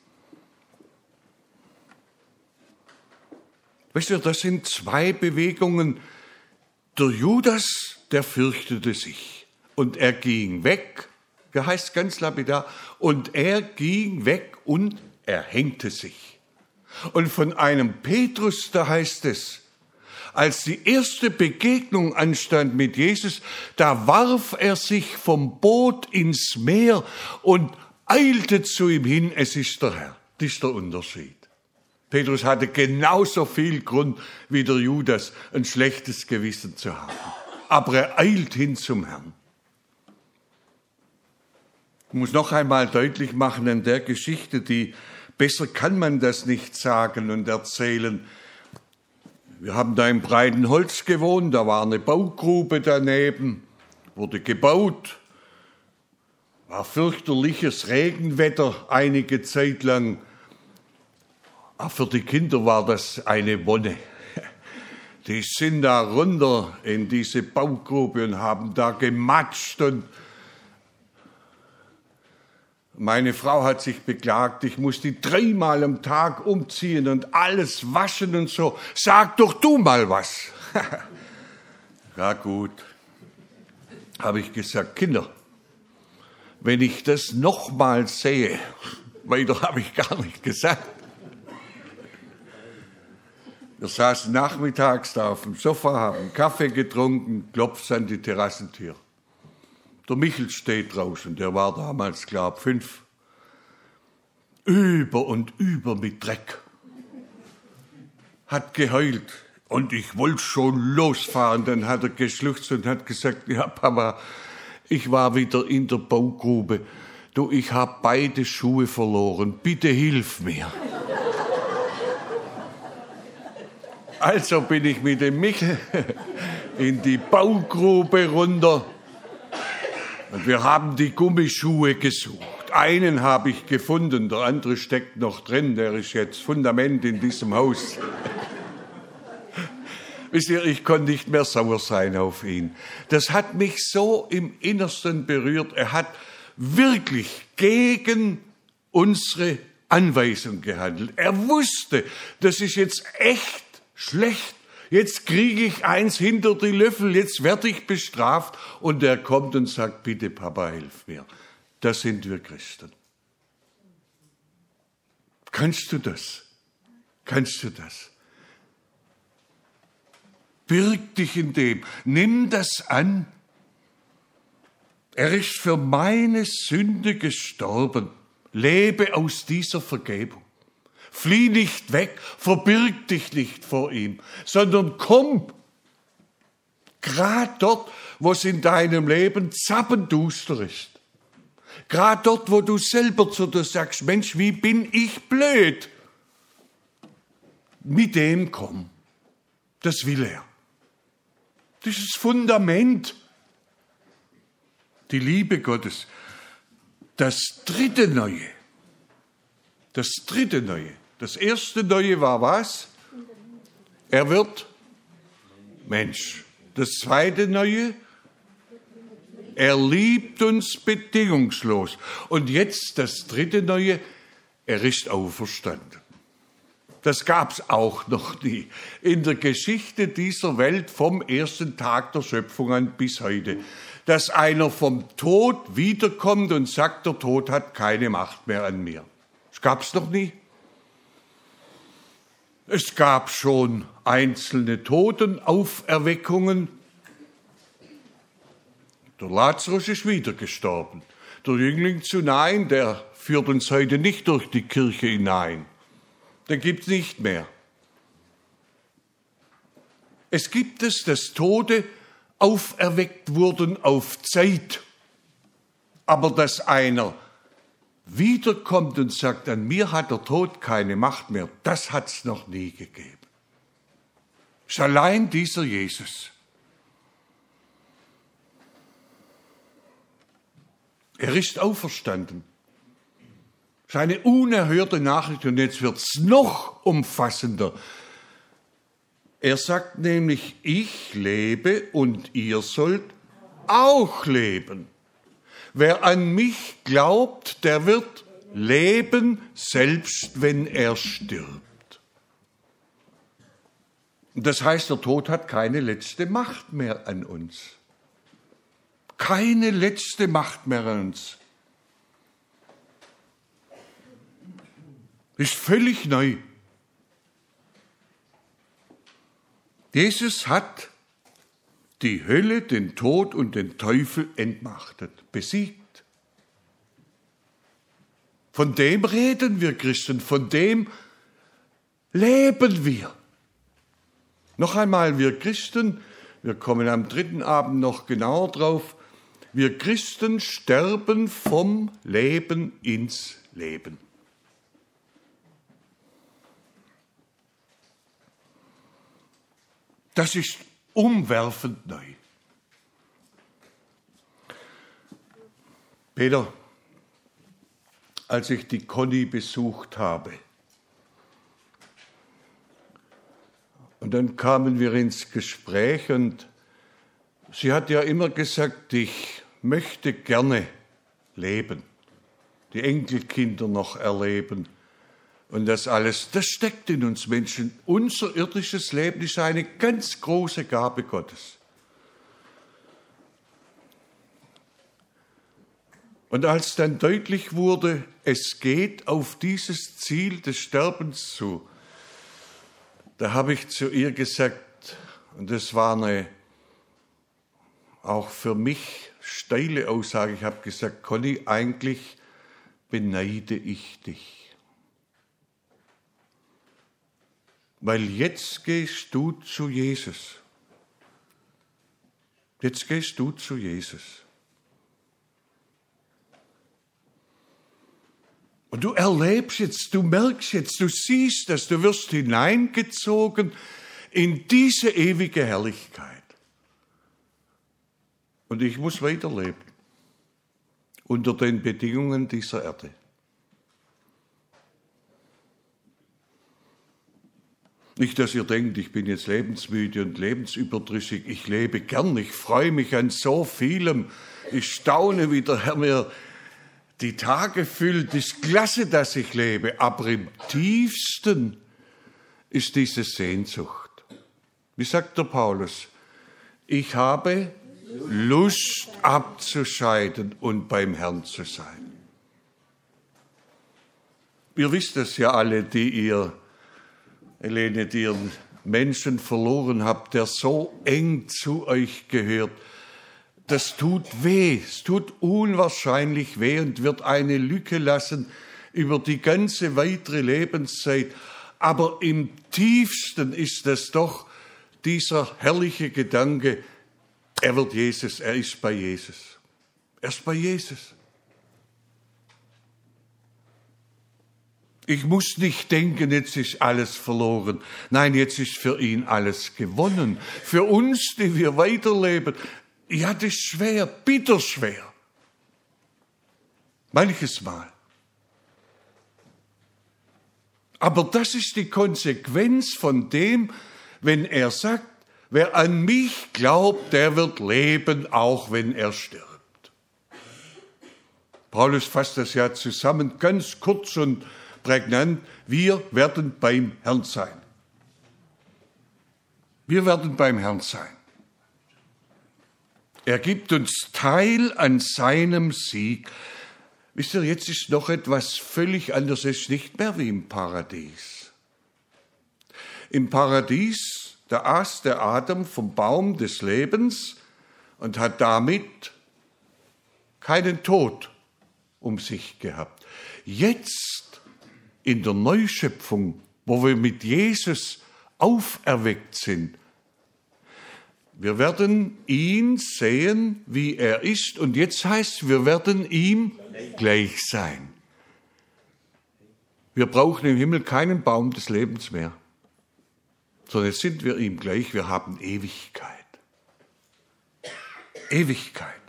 Weißt du, das sind zwei Bewegungen. Der Judas, der fürchtete sich und er ging weg, der heißt ganz lapidar, und er ging weg und er hängte sich. Und von einem Petrus, da heißt es, als die erste Begegnung anstand mit Jesus, da warf er sich vom Boot ins Meer und eilte zu ihm hin, es ist der Herr. Das ist der Unterschied. Petrus hatte genauso viel Grund wie der Judas, ein schlechtes Gewissen zu haben. Aber er eilt hin zum Herrn. Ich muss noch einmal deutlich machen an der Geschichte, die besser kann man das nicht sagen und erzählen. Wir haben da im Breitenholz gewohnt, da war eine Baugrube daneben, wurde gebaut. War fürchterliches Regenwetter einige Zeit lang. Aber für die Kinder war das eine Wonne. Die sind da runter in diese Baugrube und haben da gematscht. Und meine Frau hat sich beklagt, ich muss die dreimal am Tag umziehen und alles waschen und so. Sag doch du mal was. Ja gut, habe ich gesagt, Kinder, wenn ich das nochmal sehe, weiter habe ich gar nicht gesagt. Wir saßen nachmittags da auf dem Sofa, haben Kaffee getrunken, klopft an die Terrassentür. Der Michel steht draußen, der war damals, glaub, fünf. Über und über mit Dreck. Hat geheult. Und ich wollte schon losfahren. Dann hat er geschluchzt und hat gesagt, ja Papa, ich war wieder in der Baugrube. Du, ich habe beide Schuhe verloren. Bitte hilf mir. Also bin ich mit dem Michel in die Baugrube runter. Und wir haben die Gummischuhe gesucht. Einen habe ich gefunden, der andere steckt noch drin. Der ist jetzt Fundament in diesem Haus. Wisst ihr, ich konnte nicht mehr sauer sein auf ihn. Das hat mich so im Innersten berührt. Er hat wirklich gegen unsere Anweisung gehandelt. Er wusste, das ist jetzt echt schlecht. Jetzt kriege ich eins hinter die Löffel, jetzt werde ich bestraft. Und er kommt und sagt, bitte Papa, hilf mir. Das sind wir Christen. Kannst du das? Kannst du das? Birg dich in dem. Nimm das an. Er ist für meine Sünde gestorben. Lebe aus dieser Vergebung. Flieh nicht weg, verbirg dich nicht vor ihm, sondern komm. Gerade dort, wo es in deinem Leben zappenduster ist. Gerade dort, wo du selber zu dir sagst, Mensch, wie bin ich blöd. Mit dem komm. Das will er. Das ist das Fundament. Die Liebe Gottes. Das dritte Neue. Das dritte Neue. Das erste Neue war was? Er wird Mensch. Das zweite Neue? Er liebt uns bedingungslos. Und jetzt das dritte Neue, er ist auferstanden. Das gab's auch noch nie in der Geschichte dieser Welt vom ersten Tag der Schöpfung an bis heute. Dass einer vom Tod wiederkommt und sagt, der Tod hat keine Macht mehr an mir. Das gab's noch nie. Es gab schon einzelne Totenauferweckungen. Der Lazarus ist wieder gestorben. Der Jüngling zu Nain, der führt uns heute nicht durch die Kirche hinein. Den gibt's nicht mehr. Es gibt es, dass Tote auferweckt wurden auf Zeit. Aber dass einer wiederkommt und sagt, an mir hat der Tod keine Macht mehr, das hat's noch nie gegeben. Es ist allein dieser Jesus. Er ist auferstanden. Das ist eine unerhörte Nachricht und jetzt wird's noch umfassender. Er sagt nämlich, ich lebe und ihr sollt auch leben. Wer an mich glaubt, der wird leben, selbst wenn er stirbt. Und das heißt, der Tod hat keine letzte Macht mehr an uns. Keine letzte Macht mehr an uns. Ist völlig neu. Jesus hat die Hölle, den Tod und den Teufel entmachtet, besiegt. Von dem reden wir Christen, von dem leben wir. Noch einmal, wir Christen, wir kommen am dritten Abend noch genauer drauf, wir Christen sterben vom Leben ins Leben. Das ist umwerfend neu. Peter, als ich die Conny besucht habe, und dann kamen wir ins Gespräch und sie hat ja immer gesagt, ich möchte gerne leben, die Enkelkinder noch erleben und das alles. Das steckt in uns Menschen. Unser irdisches Leben ist eine ganz große Gabe Gottes. Und als dann deutlich wurde, es geht auf dieses Ziel des Sterbens zu, da habe ich zu ihr gesagt, und das war eine auch für mich steile Aussage, ich habe gesagt, Conny, eigentlich beneide ich dich. Weil jetzt gehst du zu Jesus. Jetzt gehst du zu Jesus. Und du erlebst jetzt, du merkst jetzt, du siehst das, du wirst hineingezogen in diese ewige Herrlichkeit. Und ich muss weiterleben unter den Bedingungen dieser Erde. Nicht, dass ihr denkt, ich bin jetzt lebensmüde und lebensüberdrüssig. Ich lebe gern, ich freue mich an so vielem. Ich staune, wie der Herr mir die Tage füllt. Es ist klasse, dass ich lebe, aber im tiefsten ist diese Sehnsucht. Wie sagt der Paulus? Ich habe Lust abzuscheiden und beim Herrn zu sein. Ihr wisst es ja alle, die ihr, Helene, die ihr Menschen verloren habt, der so eng zu euch gehört. Das tut weh, es tut unwahrscheinlich weh und wird eine Lücke lassen über die ganze weitere Lebenszeit. Aber im tiefsten ist es doch dieser herrliche Gedanke, er wird Jesus, er ist bei Jesus. Er ist bei Jesus. Ich muss nicht denken, jetzt ist alles verloren. Nein, jetzt ist für ihn alles gewonnen. Für uns, die wir weiterleben, ja, das ist schwer, bitterschwer. Manches Mal. Aber das ist die Konsequenz von dem, wenn er sagt, wer an mich glaubt, der wird leben, auch wenn er stirbt. Paulus fasst das ja zusammen, ganz kurz und prägnant. Wir werden beim Herrn sein. Wir werden beim Herrn sein. Er gibt uns Teil an seinem Sieg. Wisst ihr, jetzt ist noch etwas völlig anderes. Es ist nicht mehr wie im Paradies. Im Paradies, da aß der Adam vom Baum des Lebens und hat damit keinen Tod um sich gehabt. Jetzt in der Neuschöpfung, wo wir mit Jesus auferweckt sind, wir werden ihn sehen, wie er ist. Und jetzt heißt, wir werden ihm gleich sein. Wir brauchen im Himmel keinen Baum des Lebens mehr, sondern jetzt sind wir ihm gleich. Wir haben Ewigkeit. Ewigkeit.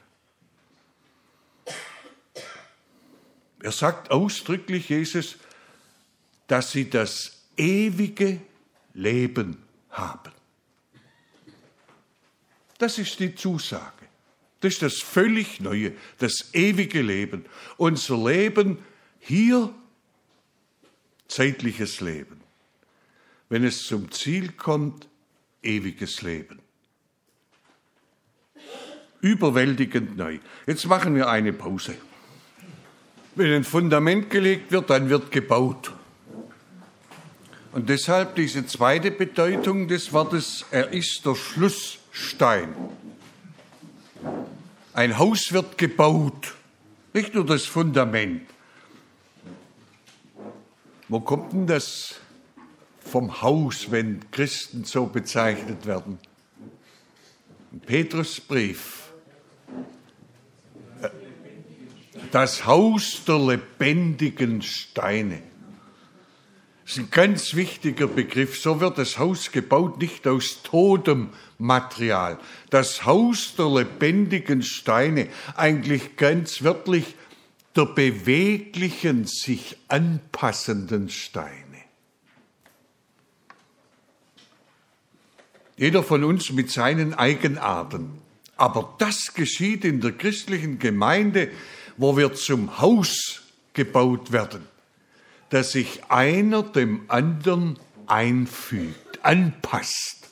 Er sagt ausdrücklich, Jesus, dass sie das ewige Leben haben. Das ist die Zusage. Das ist das völlig Neue, das ewige Leben. Unser Leben hier, zeitliches Leben. Wenn es zum Ziel kommt, ewiges Leben. Überwältigend neu. Jetzt machen wir eine Pause. Wenn ein Fundament gelegt wird, dann wird gebaut. Und deshalb diese zweite Bedeutung des Wortes, er ist der Schlussstein. Ein Haus wird gebaut, nicht nur das Fundament. Wo kommt denn das vom Haus, wenn Christen so bezeichnet werden? Im Petrusbrief. Das Haus der lebendigen Steine. Das ist ein ganz wichtiger Begriff. So wird das Haus gebaut, nicht aus totem Material. Das Haus der lebendigen Steine, eigentlich ganz wörtlich der beweglichen, sich anpassenden Steine. Jeder von uns mit seinen Eigenarten. Aber das geschieht in der christlichen Gemeinde, wo wir zum Haus gebaut werden, dass sich einer dem anderen einfügt, anpasst.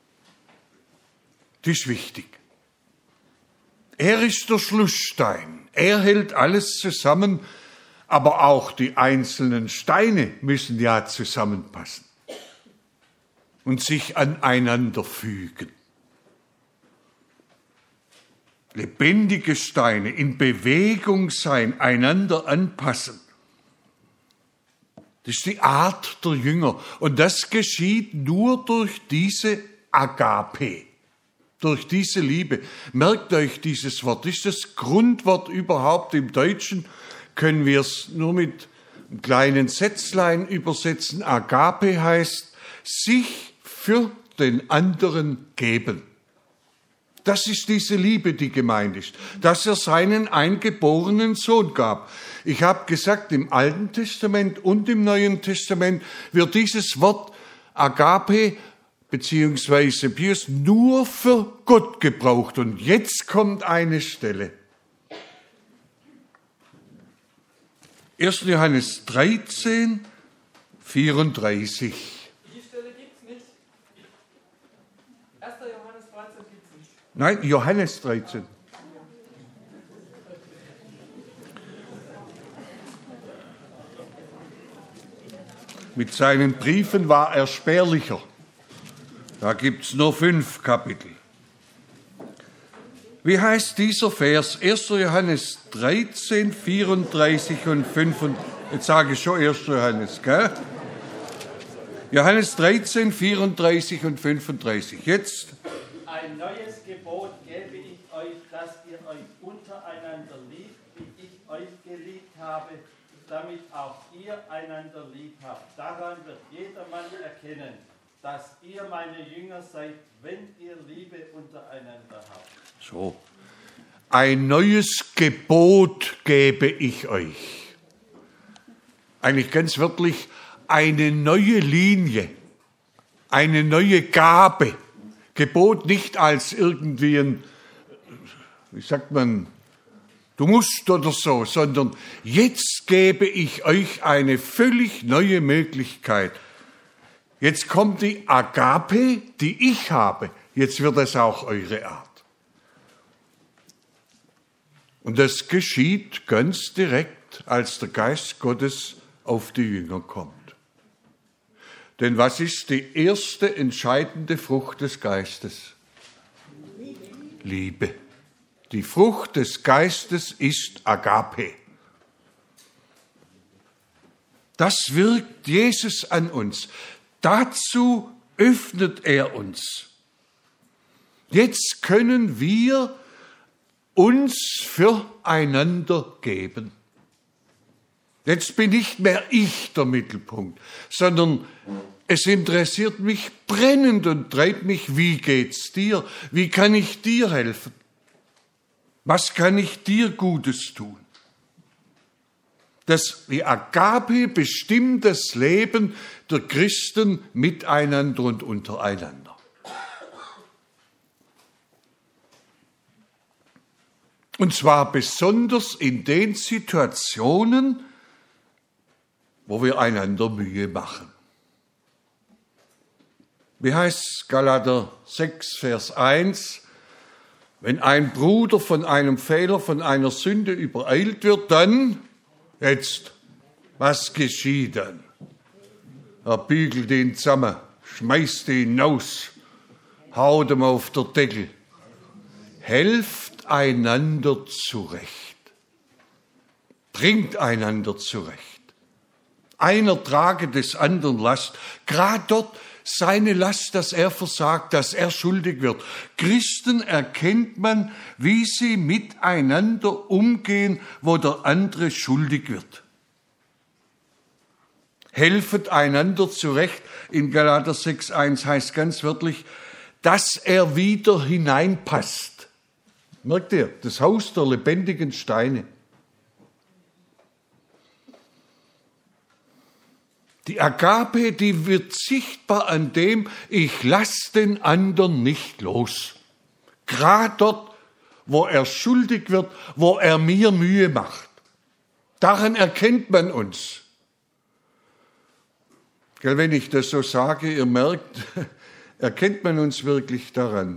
Das ist wichtig. Er ist der Schlussstein. Er hält alles zusammen, aber auch die einzelnen Steine müssen ja zusammenpassen und sich aneinander fügen. Lebendige Steine in Bewegung sein, einander anpassen. Das ist die Art der Jünger. Und das geschieht nur durch diese Agape, durch diese Liebe. Merkt euch dieses Wort, das ist das Grundwort überhaupt im Deutschen. Können wir es nur mit einem kleinen Sätzlein übersetzen. Agape heißt, sich für den anderen geben. Das ist diese Liebe, die gemeint ist, dass er seinen eingeborenen Sohn gab. Ich habe gesagt, im Alten Testament und im Neuen Testament wird dieses Wort Agape beziehungsweise Pius nur für Gott gebraucht. Und jetzt kommt eine Stelle. erster Johannes dreizehn, vierunddreißig.
Die Stelle gibt es nicht. erster Johannes dreizehn gibt es nicht.
Nein, Johannes dreizehn. Mit seinen Briefen war er spärlicher. Da gibt es nur fünf Kapitel. Wie heißt dieser Vers? erster Johannes dreizehn, vierunddreißig und fünfunddreißig. Jetzt sage ich schon erster Johannes, gell? Johannes dreizehn, vierunddreißig und fünfunddreißig. Jetzt.
Ein neues Gebot gebe ich euch, dass ihr euch untereinander liebt, wie ich euch geliebt habe, damit auch ihr einander lieb habt. Daran wird jedermann erkennen, dass ihr meine Jünger seid, wenn ihr Liebe untereinander habt.
So. Ein neues Gebot gebe ich euch. Eigentlich ganz wörtlich eine neue Linie, eine neue Gabe. Gebot nicht als irgendwie ein, wie sagt man, du musst oder so, sondern jetzt gebe ich euch eine völlig neue Möglichkeit. Jetzt kommt die Agape, die ich habe. Jetzt wird es auch eure Art. Und das geschieht ganz direkt, als der Geist Gottes auf die Jünger kommt. Denn was ist die erste entscheidende Frucht des Geistes? Liebe. Die Frucht des Geistes ist Agape. Das wirkt Jesus an uns. Dazu öffnet er uns. Jetzt können wir uns füreinander geben. Jetzt bin nicht mehr ich der Mittelpunkt, sondern es interessiert mich brennend und treibt mich, wie geht's dir? Wie kann ich dir helfen? Was kann ich dir Gutes tun? Das, die Agape bestimmt das Leben der Christen miteinander und untereinander. Und zwar besonders in den Situationen, wo wir einander Mühe machen. Wie heißt Galater sechs, Vers eins? Wenn ein Bruder von einem Fehler, von einer Sünde übereilt wird, dann, jetzt, was geschieht dann? Er bügelt ihn zusammen, schmeißt ihn raus, haut ihm auf den Deckel. Helft einander zurecht. Bringt einander zurecht. Einer trage des anderen Last. Gerade dort seine Last, dass er versagt, dass er schuldig wird. Christen erkennt man, wie sie miteinander umgehen, wo der andere schuldig wird. Helfet einander zurecht. In Galater sechs eins heißt ganz wörtlich, dass er wieder hineinpasst. Merkt ihr? Das Haus der lebendigen Steine. Die Agape, die wird sichtbar an dem, ich lasse den anderen nicht los. Gerade dort, wo er schuldig wird, wo er mir Mühe macht. Daran erkennt man uns. Gell, wenn ich das so sage, ihr merkt, erkennt man uns wirklich daran.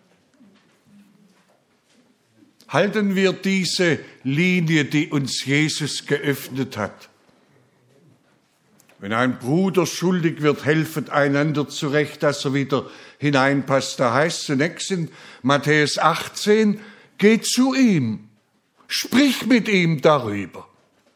Halten wir diese Linie, die uns Jesus geöffnet hat. Wenn ein Bruder schuldig wird, helfet einander zurecht, dass er wieder hineinpasst. Da heißt zunächst in Matthäus achtzehn, geh zu ihm, sprich mit ihm darüber.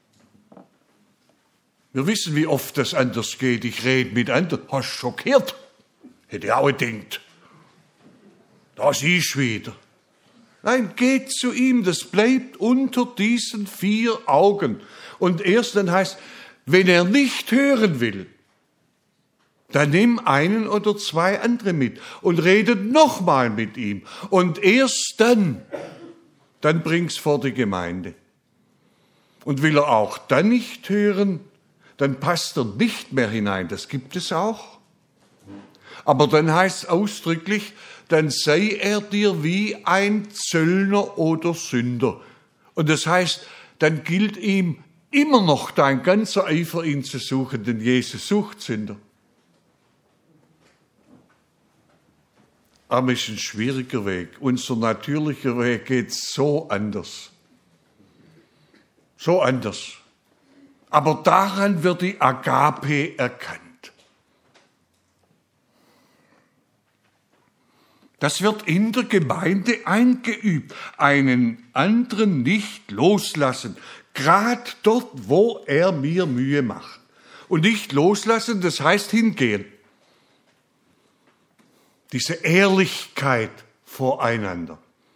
Wir wissen, wie oft das anders geht. Ich rede mit anderen. Hast du schockiert? Hätte ich auch gedacht. Das ist wieder. Nein, geht zu ihm. Das bleibt unter diesen vier Augen. Und erst dann heißt, wenn er nicht hören will, dann nimm einen oder zwei andere mit und redet nochmal mit ihm. Und erst dann, dann bring's vor die Gemeinde. Und will er auch dann nicht hören, dann passt er nicht mehr hinein. Das gibt es auch. Aber dann heißt es ausdrücklich, dann sei er dir wie ein Zöllner oder Sünder. Und das heißt, dann gilt ihm immer noch dein ganzer Eifer, ihn zu suchen, denn Jesus sucht Sünder. Aber es ist ein schwieriger Weg. Unser natürlicher Weg geht so anders. So anders. Aber daran wird die Agape erkannt. Das wird in der Gemeinde eingeübt. Einen anderen nicht loslassen. Gerade dort, wo er mir Mühe macht. Und nicht loslassen, das heißt hingehen. Diese Ehrlichkeit voreinander.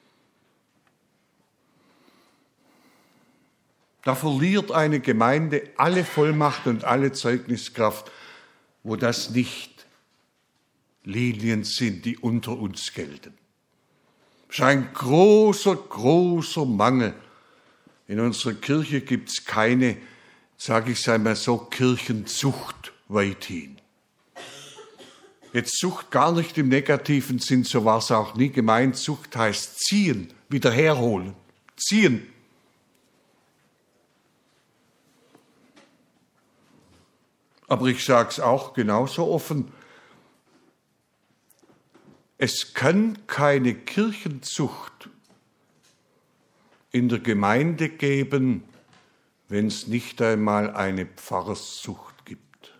Da verliert eine Gemeinde alle Vollmacht und alle Zeugniskraft, wo das nicht Linien sind, die unter uns gelten. Es ist ein großer, großer Mangel. In unserer Kirche gibt es keine, sage ich einmal so, Kirchenzucht weithin. Jetzt Zucht gar nicht im negativen Sinn, so war es auch nie gemeint. Zucht heißt ziehen, wieder herholen, ziehen. Aber ich sage es auch genauso offen, es kann keine Kirchenzucht in der Gemeinde geben, wenn es nicht einmal eine Pfarrerszucht gibt.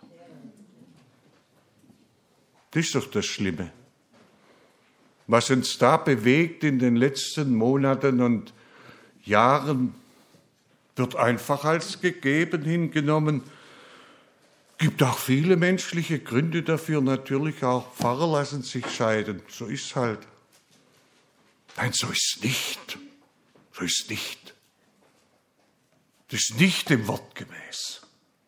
Das ist doch das Schlimme. Was uns da bewegt in den letzten Monaten und Jahren, wird einfach als gegeben hingenommen. Gibt auch viele menschliche Gründe dafür, natürlich auch Pfarrer lassen sich scheiden. So ist es halt. Nein, so ist es nicht. So ist es nicht. Das ist nicht dem Wort gemäß.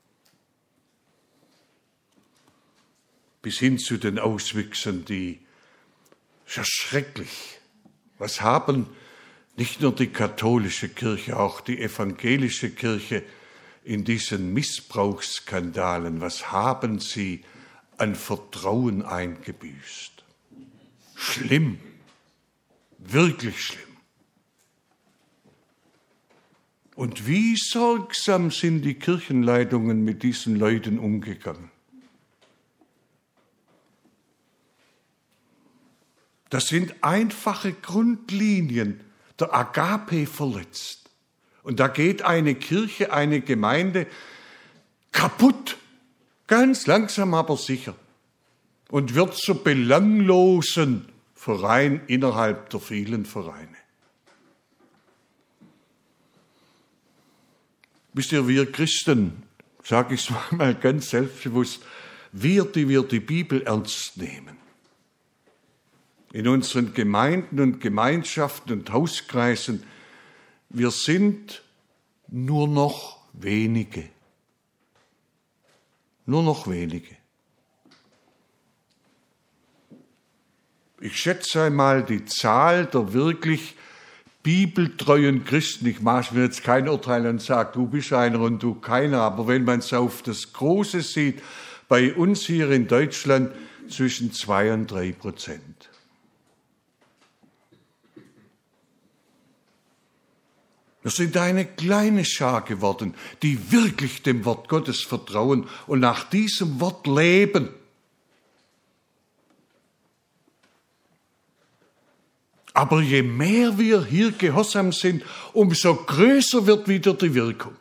Bis hin zu den Auswüchsen, die ist ja schrecklich. Was haben nicht nur die katholische Kirche, auch die evangelische Kirche in diesen Missbrauchsskandalen, was haben sie an Vertrauen eingebüßt? Schlimm, wirklich schlimm. Und wie sorgsam sind die Kirchenleitungen mit diesen Leuten umgegangen? Das sind einfache Grundlinien der Agape verletzt. Und da geht eine Kirche, eine Gemeinde kaputt, ganz langsam aber sicher, und wird zur belanglosen Verein innerhalb der vielen Vereine. Wisst ihr, wir Christen, sage ich es mal ganz selbstbewusst, wir, die wir die Bibel ernst nehmen, in unseren Gemeinden und Gemeinschaften und Hauskreisen, wir sind nur noch wenige. Nur noch wenige. Ich schätze einmal die Zahl der wirklich bibeltreuen Christen. Ich maß mir jetzt kein Urteil und sage, du bist einer und du keiner. Aber wenn man es auf das Große sieht, bei uns hier in Deutschland zwischen zwei und drei Prozent. Wir sind eine kleine Schar geworden, die wirklich dem Wort Gottes vertrauen und nach diesem Wort leben. Aber je mehr wir hier gehorsam sind, umso größer wird wieder die Wirkung.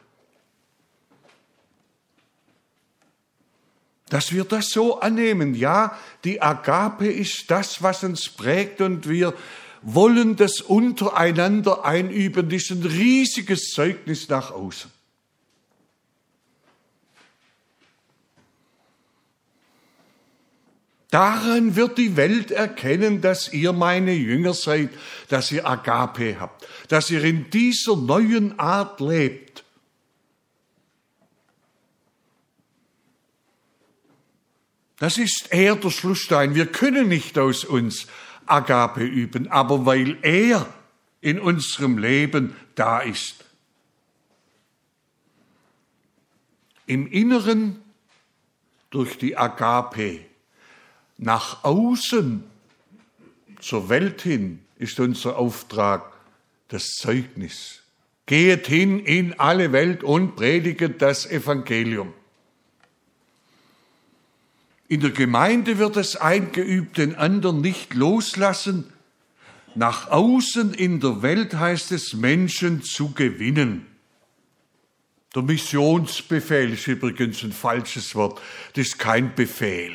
Dass wir das so annehmen, ja, die Agape ist das, was uns prägt und wir wollen das untereinander einüben, das ist ein riesiges Zeugnis nach außen. Daran wird die Welt erkennen, dass ihr meine Jünger seid, dass ihr Agape habt, dass ihr in dieser neuen Art lebt. Das ist er der Schlussstein. Wir können nicht aus uns Agape üben, aber weil er in unserem Leben da ist. Im Inneren durch die Agape, nach außen zur Welt hin ist unser Auftrag das Zeugnis. Geht hin in alle Welt und prediget das Evangelium. In der Gemeinde wird es eingeübt, den anderen nicht loslassen. Nach außen in der Welt heißt es, Menschen zu gewinnen. Der Missionsbefehl ist übrigens ein falsches Wort. Das ist kein Befehl.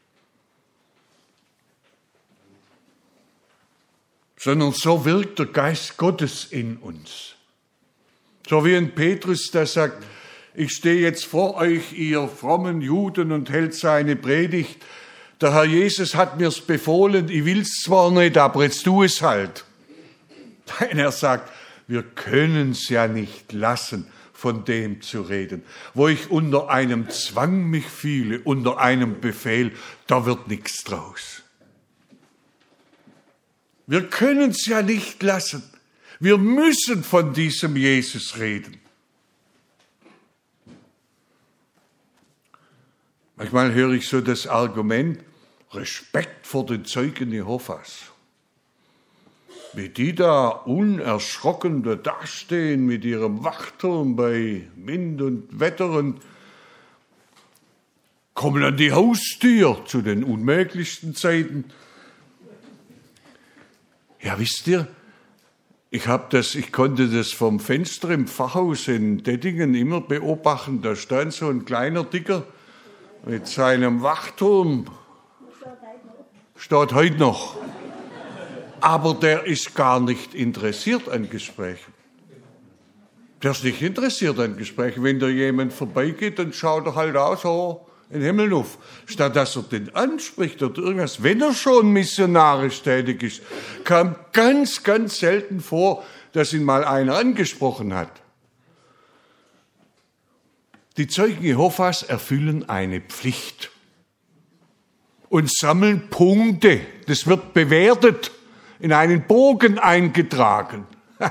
Sondern so wirkt der Geist Gottes in uns. So wie ein Petrus, der sagt, ich stehe jetzt vor euch, ihr frommen Juden, und hält seine Predigt. Der Herr Jesus hat mir's befohlen, ich will's zwar nicht, aber jetzt tu es halt. Nein, er sagt, wir können's ja nicht lassen, von dem zu reden. Wo ich unter einem Zwang mich fühle, unter einem Befehl, da wird nichts draus. Wir können's ja nicht lassen. Wir müssen von diesem Jesus reden. Manchmal höre ich so das Argument, Respekt vor den Zeugen Jehovas. Wie die da unerschrocken da dastehen mit ihrem Wachturm bei Wind und Wetter und kommen an die Haustür zu den unmöglichsten Zeiten. Ja, wisst ihr, ich hab das, ich konnte das vom Fenster im Pfarrhaus in Dettingen immer beobachten. Da stand so ein kleiner Dicker mit seinem Wachturm. Steht heute noch. Aber der ist gar nicht interessiert an Gesprächen. Der ist nicht interessiert an Gesprächen. Wenn da jemand vorbeigeht, dann schaut er halt auch so in den Himmel auf. Statt dass er den anspricht oder irgendwas. Wenn er schon missionarisch tätig ist, kam ganz, ganz selten vor, dass ihn mal einer angesprochen hat. Die Zeugen Jehovas erfüllen eine Pflicht und sammeln Punkte. Das wird bewertet, in einen Bogen eingetragen. Das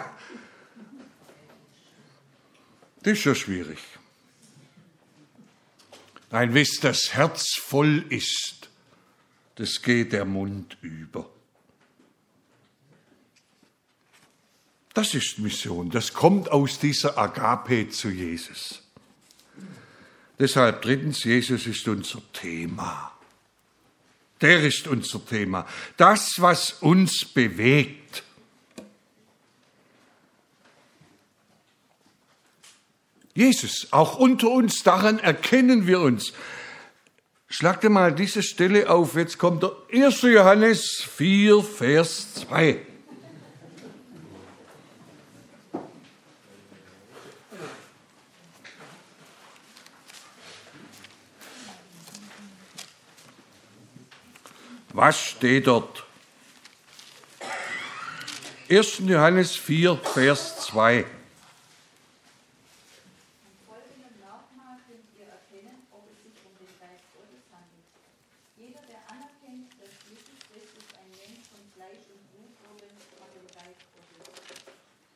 ist schon schwierig. Nein, wes das Herz voll ist, das geht der Mund über. Das ist Mission, das kommt aus dieser Agape zu Jesus. Deshalb drittens, Jesus ist unser Thema. Der ist unser Thema. Das, was uns bewegt. Jesus, auch unter uns, daran erkennen wir uns. Schlag dir mal diese Stelle auf, jetzt kommt der erste Johannes vier, Vers zwei. Was steht dort? erster Johannes vier, Vers zwei.
Im folgenden Merkmal könnt ihr erkennen, ob es sich um den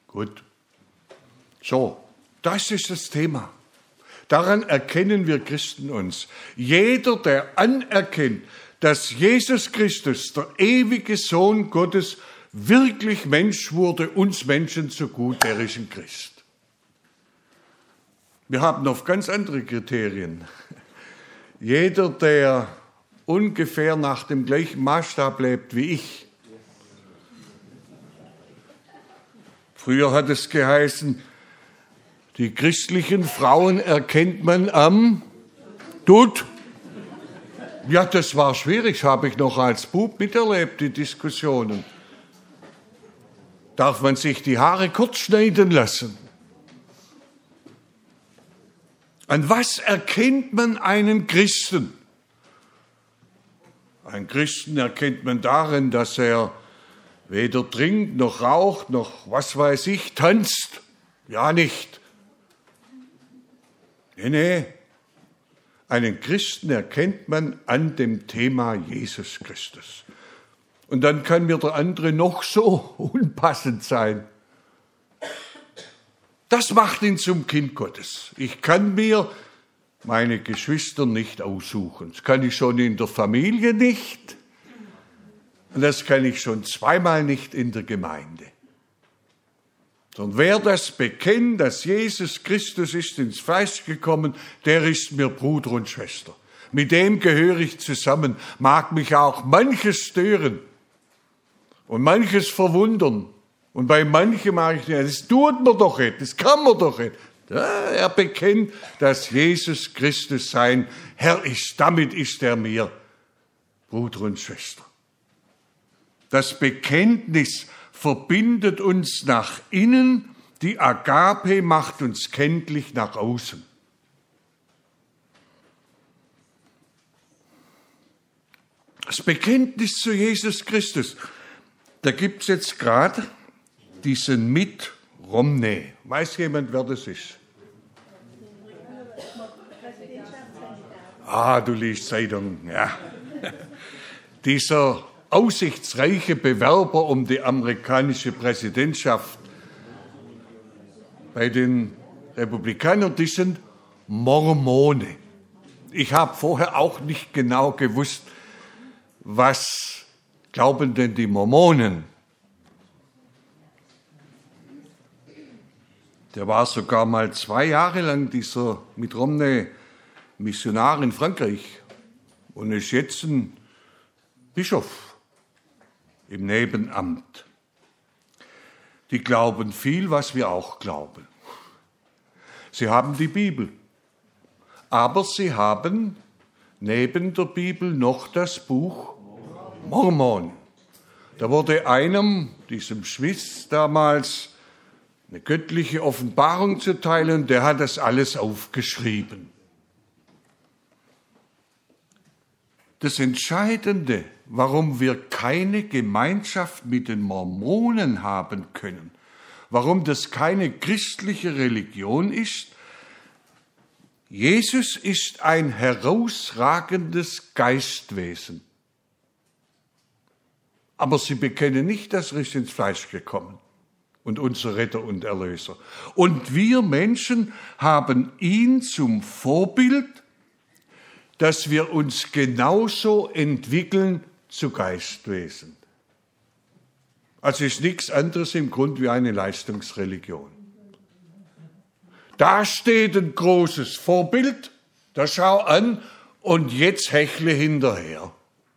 Gut. So, das ist das Thema. Daran erkennen wir Christen uns. Jeder, der anerkennt, dass Jesus Christus, der ewige Sohn Gottes, wirklich Mensch wurde, uns Menschen so gut, der ist ein Christ. Wir haben noch ganz andere Kriterien. Jeder, der ungefähr nach dem gleichen Maßstab lebt wie ich. Früher hat es geheißen, die christlichen Frauen erkennt man am Dutt. Ja, das war schwierig, habe ich noch als Bub miterlebt, die Diskussionen. Darf man sich die Haare kurz schneiden lassen? An was erkennt man einen Christen? Einen Christen erkennt man darin, dass er weder trinkt, noch raucht, noch was weiß ich, tanzt. Ja, nicht. Nee, nee. Einen Christen erkennt man an dem Thema Jesus Christus. Und dann kann mir der andere noch so unpassend sein. Das macht ihn zum Kind Gottes. Ich kann mir meine Geschwister nicht aussuchen. Das kann ich schon in der Familie nicht. Und das kann ich schon zweimal nicht in der Gemeinde. Sondern wer das bekennt, dass Jesus Christus ist ins Fleisch gekommen, der ist mir Bruder und Schwester. Mit dem gehöre ich zusammen, mag mich auch manches stören und manches verwundern. Und bei manchem mag ich nicht, das tut man doch nicht, das kann man doch nicht. Ja, er bekennt, dass Jesus Christus sein Herr ist. Damit ist er mir Bruder und Schwester. Das Bekenntnis verbindet uns nach innen, die Agape macht uns kenntlich nach außen. Das Bekenntnis zu Jesus Christus, da gibt es jetzt gerade diesen Mitt Romney. Weiß jemand, wer das ist? Ah, du liest Zeitung, ja. Dieser aussichtsreiche Bewerber um die amerikanische Präsidentschaft bei den Republikanern, die sind Mormone. Ich habe vorher auch nicht genau gewusst, was glauben denn die Mormonen? Der war sogar mal zwei Jahre lang dieser Mitt Romney Missionar in Frankreich und ist jetzt ein Bischof im Nebenamt. Die glauben viel, was wir auch glauben. Sie haben die Bibel, aber sie haben neben der Bibel noch das Buch Mormon. Da wurde einem, diesem Schwiss damals, eine göttliche Offenbarung zuteil und der hat das alles aufgeschrieben. Das Entscheidende, warum wir keine Gemeinschaft mit den Mormonen haben können, warum das keine christliche Religion ist, Jesus ist ein herausragendes Geistwesen. Aber sie bekennen nicht, dass er ist ins Fleisch gekommen und unser Retter und Erlöser. Und wir Menschen haben ihn zum Vorbild, dass wir uns genauso entwickeln zu Geistwesen. Also ist nichts anderes im Grund wie eine Leistungsreligion. Da steht ein großes Vorbild, da schau an und jetzt hechle hinterher.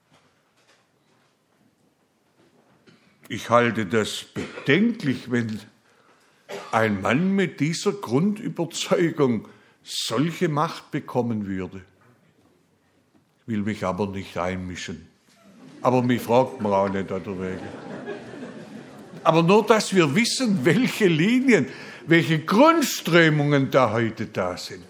Ich halte das bedenklich, wenn ein Mann mit dieser Grundüberzeugung solche Macht bekommen würde. Ich will mich aber nicht einmischen. Aber mich fragt man auch nicht derwegen. Aber nur, dass wir wissen, welche Linien, welche Grundströmungen da heute da sind.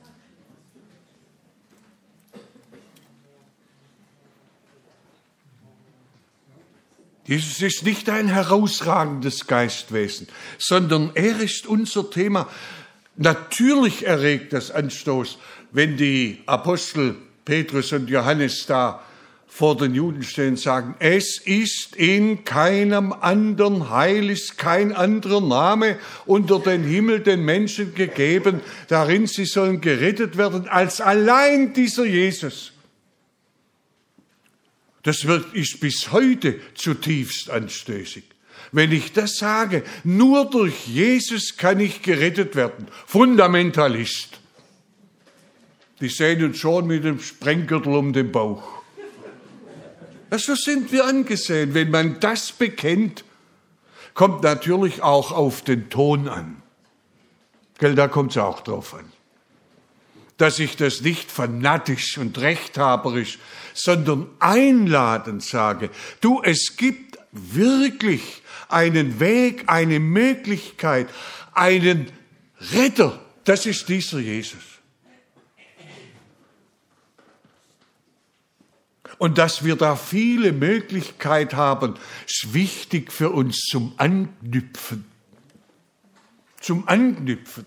Jesus ist nicht ein herausragendes Geistwesen, sondern er ist unser Thema. Natürlich erregt das Anstoß, wenn die Apostel Petrus und Johannes da vor den Juden stehen und sagen, es ist in keinem anderen Heil, ist kein anderer Name unter den Himmel den Menschen gegeben, darin sie sollen gerettet werden, als allein dieser Jesus. Das wird, ist bis heute zutiefst anstößig. Wenn ich das sage, nur durch Jesus kann ich gerettet werden. Fundamentalist. Die sehen uns schon mit dem Sprenggürtel um den Bauch. So sind wir angesehen. Wenn man das bekennt, kommt natürlich auch auf den Ton an. Gell, da kommt es auch drauf an. Dass ich das nicht fanatisch und rechthaberisch, sondern einladend sage. Du, es gibt wirklich einen Weg, eine Möglichkeit, einen Retter. Das ist dieser Jesus. Und dass wir da viele Möglichkeiten haben, ist wichtig für uns zum Anknüpfen. Zum Anknüpfen.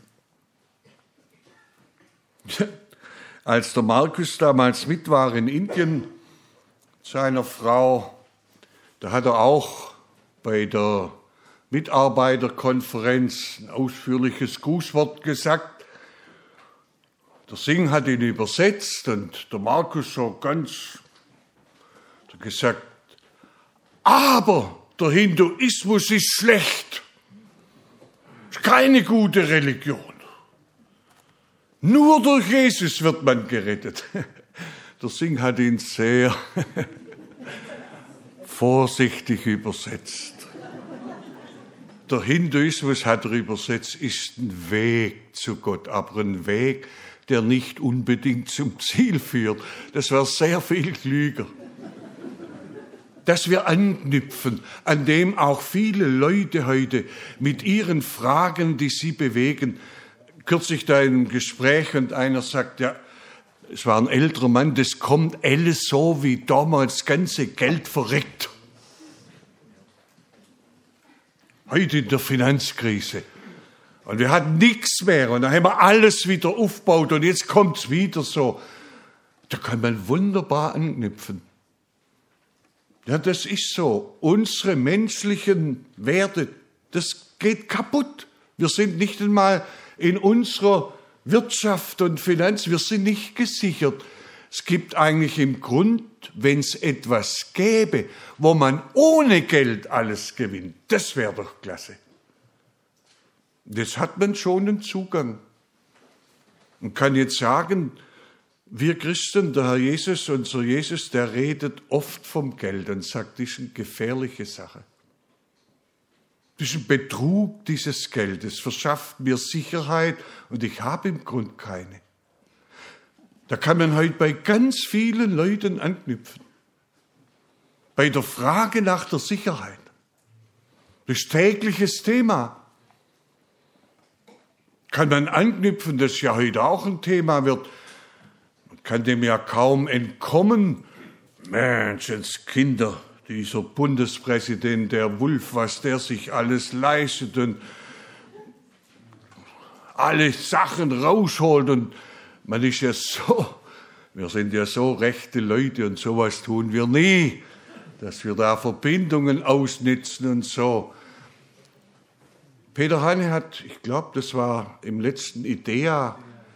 Als der Markus damals mit war in Indien, seiner Frau, da hat er auch bei der Mitarbeiterkonferenz ein ausführliches Grußwort gesagt. Der Singh hat ihn übersetzt und der Markus so ganz gesagt, aber der Hinduismus ist schlecht. Ist keine gute Religion. Nur durch Jesus wird man gerettet. Der Singh hat ihn sehr vorsichtig übersetzt. Der Hinduismus, hat er übersetzt, ist ein Weg zu Gott, aber ein Weg, der nicht unbedingt zum Ziel führt. Das wäre sehr viel klüger. Dass wir anknüpfen, an dem auch viele Leute heute mit ihren Fragen, die sie bewegen. Kürzlich da in einem Gespräch und einer sagt, ja, es war ein älterer Mann, das kommt alles so, wie damals das ganze Geld verreckt. Heute in der Finanzkrise. Und wir hatten nichts mehr und dann haben wir alles wieder aufgebaut und jetzt kommt es wieder so. Da kann man wunderbar anknüpfen. Ja, das ist so. Unsere menschlichen Werte, das geht kaputt. Wir sind nicht einmal in unserer Wirtschaft und Finanz, wir sind nicht gesichert. Es gibt eigentlich im Grund, wenn es etwas gäbe, wo man ohne Geld alles gewinnt, das wäre doch klasse. Jetzt hat man schon einen Zugang. Man kann jetzt sagen, wir Christen, der Herr Jesus, unser Jesus, der redet oft vom Geld und sagt, das ist eine gefährliche Sache. Das ist ein Betrug dieses Geldes, verschafft mir Sicherheit und ich habe im Grund keine. Da kann man heute bei ganz vielen Leuten anknüpfen. Bei der Frage nach der Sicherheit. Das ist tägliches Thema. Kann man anknüpfen, das ja heute auch ein Thema wird. Man kann dem ja kaum entkommen. Menschenskinder, dieser Bundespräsident, der Wulff, was der sich alles leistet und alle Sachen rausholt und man ist ja so, wir sind ja so rechte Leute und sowas tun wir nie, dass wir da Verbindungen ausnutzen und so. Peter Hanne hat, ich glaube, das war im letzten IDEA,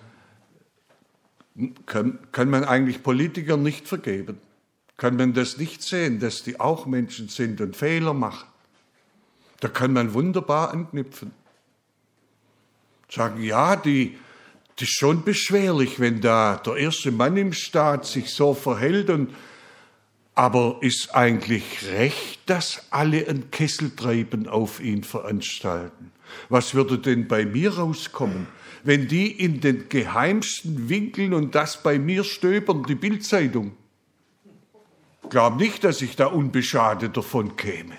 kann, kann man eigentlich Politikern nicht vergeben. Kann man das nicht sehen, dass die auch Menschen sind und Fehler machen. Da kann man wunderbar anknüpfen. Sagen, ja, die, das ist schon beschwerlich, wenn da der erste Mann im Staat sich so verhält. Und, aber ist eigentlich recht, dass alle ein Kesseltreiben auf ihn veranstalten? Was würde denn bei mir rauskommen, wenn die in den geheimsten Winkeln und das bei mir stöbern, die Bildzeitung? Ich glaube nicht, dass ich da unbeschadet davon käme.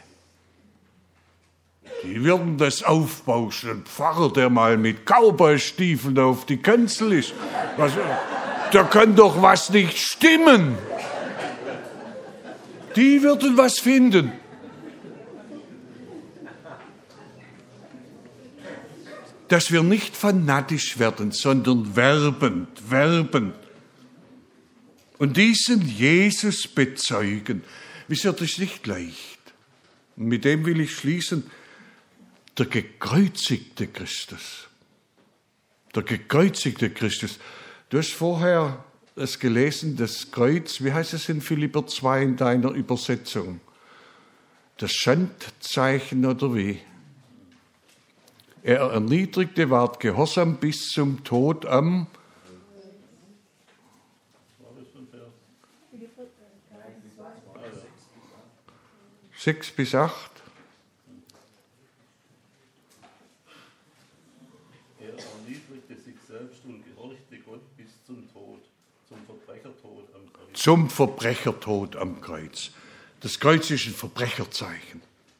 Die würden das aufbauschen. Ein Pfarrer, der mal mit Cowboystiefeln auf die Kanzel ist, was, da kann doch was nicht stimmen. Die würden was finden. Dass wir nicht fanatisch werden, sondern werbend, werbend. und diesen Jesus bezeugen. Wisst ihr, das ist nicht leicht. Und mit dem will ich schließen. Der gekreuzigte Christus. Der gekreuzigte Christus. Du hast vorher das gelesen, das Kreuz, wie heißt es in Philipper zwei in deiner Übersetzung? Das Schandzeichen oder wie? Er erniedrigte, ward gehorsam bis zum Tod am sechs bis acht.
Er erniedrigte sich selbst und gehorchte Gott bis zum Tod, zum Verbrechertod am Kreuz.
Zum Verbrechertod am Kreuz. Das Kreuz ist ein Verbrecherzeichen.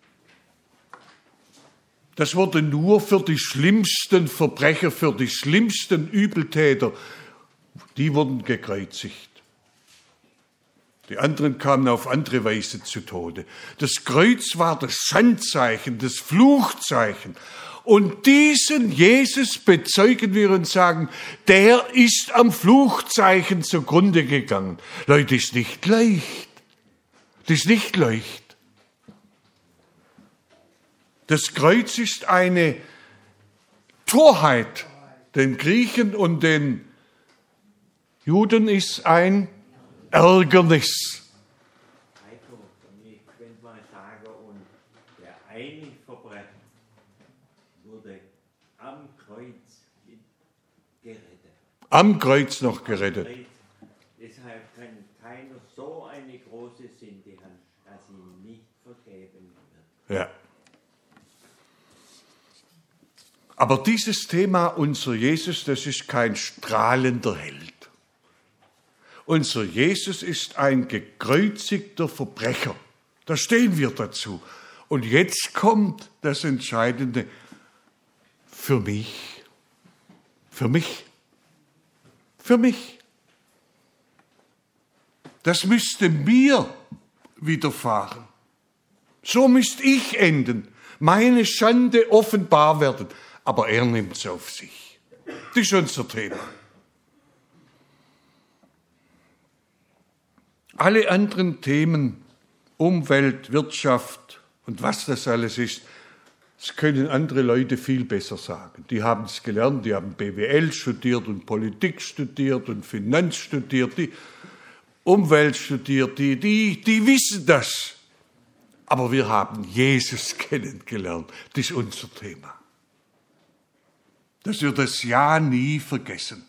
Das wurde nur für die schlimmsten Verbrecher, für die schlimmsten Übeltäter, die wurden gekreuzigt. Die anderen kamen auf andere Weise zu Tode. Das Kreuz war das Schandzeichen, das Fluchzeichen. Und diesen Jesus bezeugen wir und sagen, der ist am Fluchzeichen zugrunde gegangen. Leute, das ist nicht leicht. Das ist nicht leicht. Das Kreuz ist eine Torheit. Den Griechen und den Juden ist ein Ärgernis.
Heiko, ich könnte mal sagen, und der eine Verbrecher wurde am Kreuz gerettet.
Am Kreuz noch gerettet.
Deshalb kann keiner so eine große Sünde haben, dass ihm nicht vergeben wird.
Ja. Aber dieses Thema, unser Jesus, das ist kein strahlender Held. Unser Jesus ist ein gekreuzigter Verbrecher. Da stehen wir dazu. Und jetzt kommt das Entscheidende für mich. Für mich. Für mich. Das müsste mir widerfahren. So müsste ich enden. Meine Schande offenbar werden. Aber er nimmt es auf sich. Das ist unser Thema. Alle anderen Themen, Umwelt, Wirtschaft und was das alles ist, das können andere Leute viel besser sagen. Die haben es gelernt, die haben B W L studiert und Politik studiert und Finanz studiert, die Umwelt studiert, die, die, die wissen das. Aber wir haben Jesus kennengelernt. Das ist unser Thema. Dass wir das ja nie vergessen.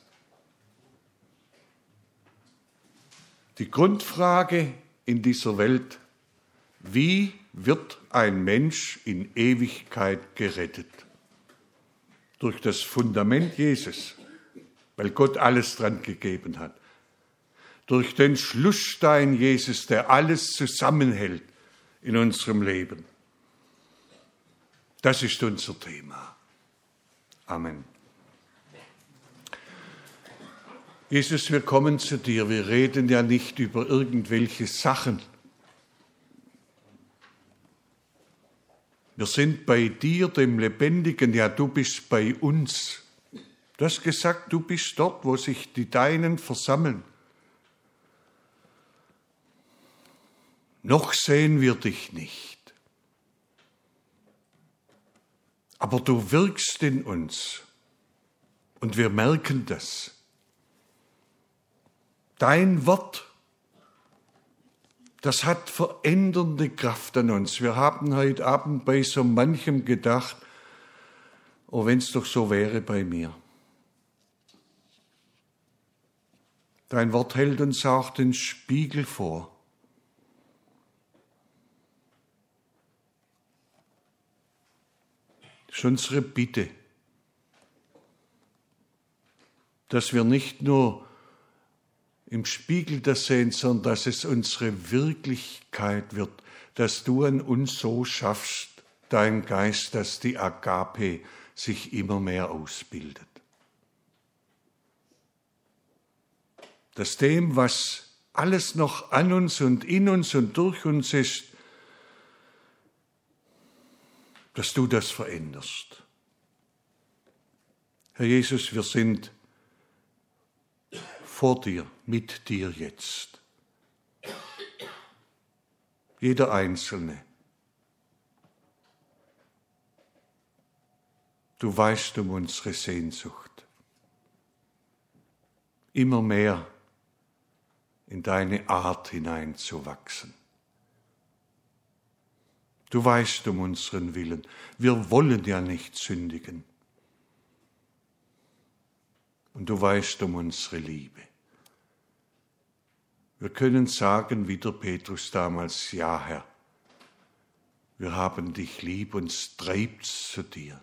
Die Grundfrage in dieser Welt, wie wird ein Mensch in Ewigkeit gerettet? Durch das Fundament Jesus, weil Gott alles dran gegeben hat. Durch den Schlussstein Jesus, der alles zusammenhält in unserem Leben. Das ist unser Thema. Amen. Jesus, wir kommen zu dir. Wir reden ja nicht über irgendwelche Sachen. Wir sind bei dir, dem Lebendigen. Ja, du bist bei uns. Du hast gesagt, du bist dort, wo sich die Deinen versammeln. Noch sehen wir dich nicht. Aber du wirkst in uns. Und wir merken das. Dein Wort, das hat verändernde Kraft an uns. Wir haben heute Abend bei so manchem gedacht, oh, wenn es doch so wäre bei mir. Dein Wort hält uns auch den Spiegel vor. Das ist unsere Bitte, dass wir nicht nur im Spiegel das sehen, sondern dass es unsere Wirklichkeit wird, dass du an uns so schaffst, dein Geist, dass die Agape sich immer mehr ausbildet. Dass dem, was alles noch an uns und in uns und durch uns ist, dass du das veränderst. Herr Jesus, wir sind vor dir, mit dir jetzt. Jeder Einzelne. Du weißt um unsere Sehnsucht. Immer mehr in deine Art hineinzuwachsen. Du weißt um unseren Willen. Wir wollen ja nicht sündigen. Und du weißt um unsere Liebe. Wir können sagen, wie der Petrus damals, ja Herr, wir haben dich lieb, uns treibt's zu dir.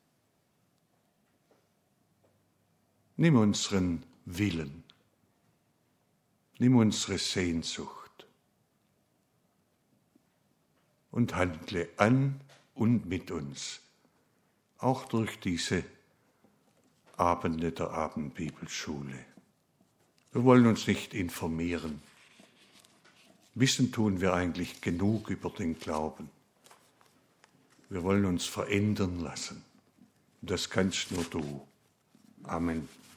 Nimm unseren Willen, nimm unsere Sehnsucht und handle an und mit uns, auch durch diese Abende der Abendbibelschule. Wir wollen uns nicht informieren. Wissen tun wir eigentlich genug über den Glauben. Wir wollen uns verändern lassen. Das kannst nur du. Amen.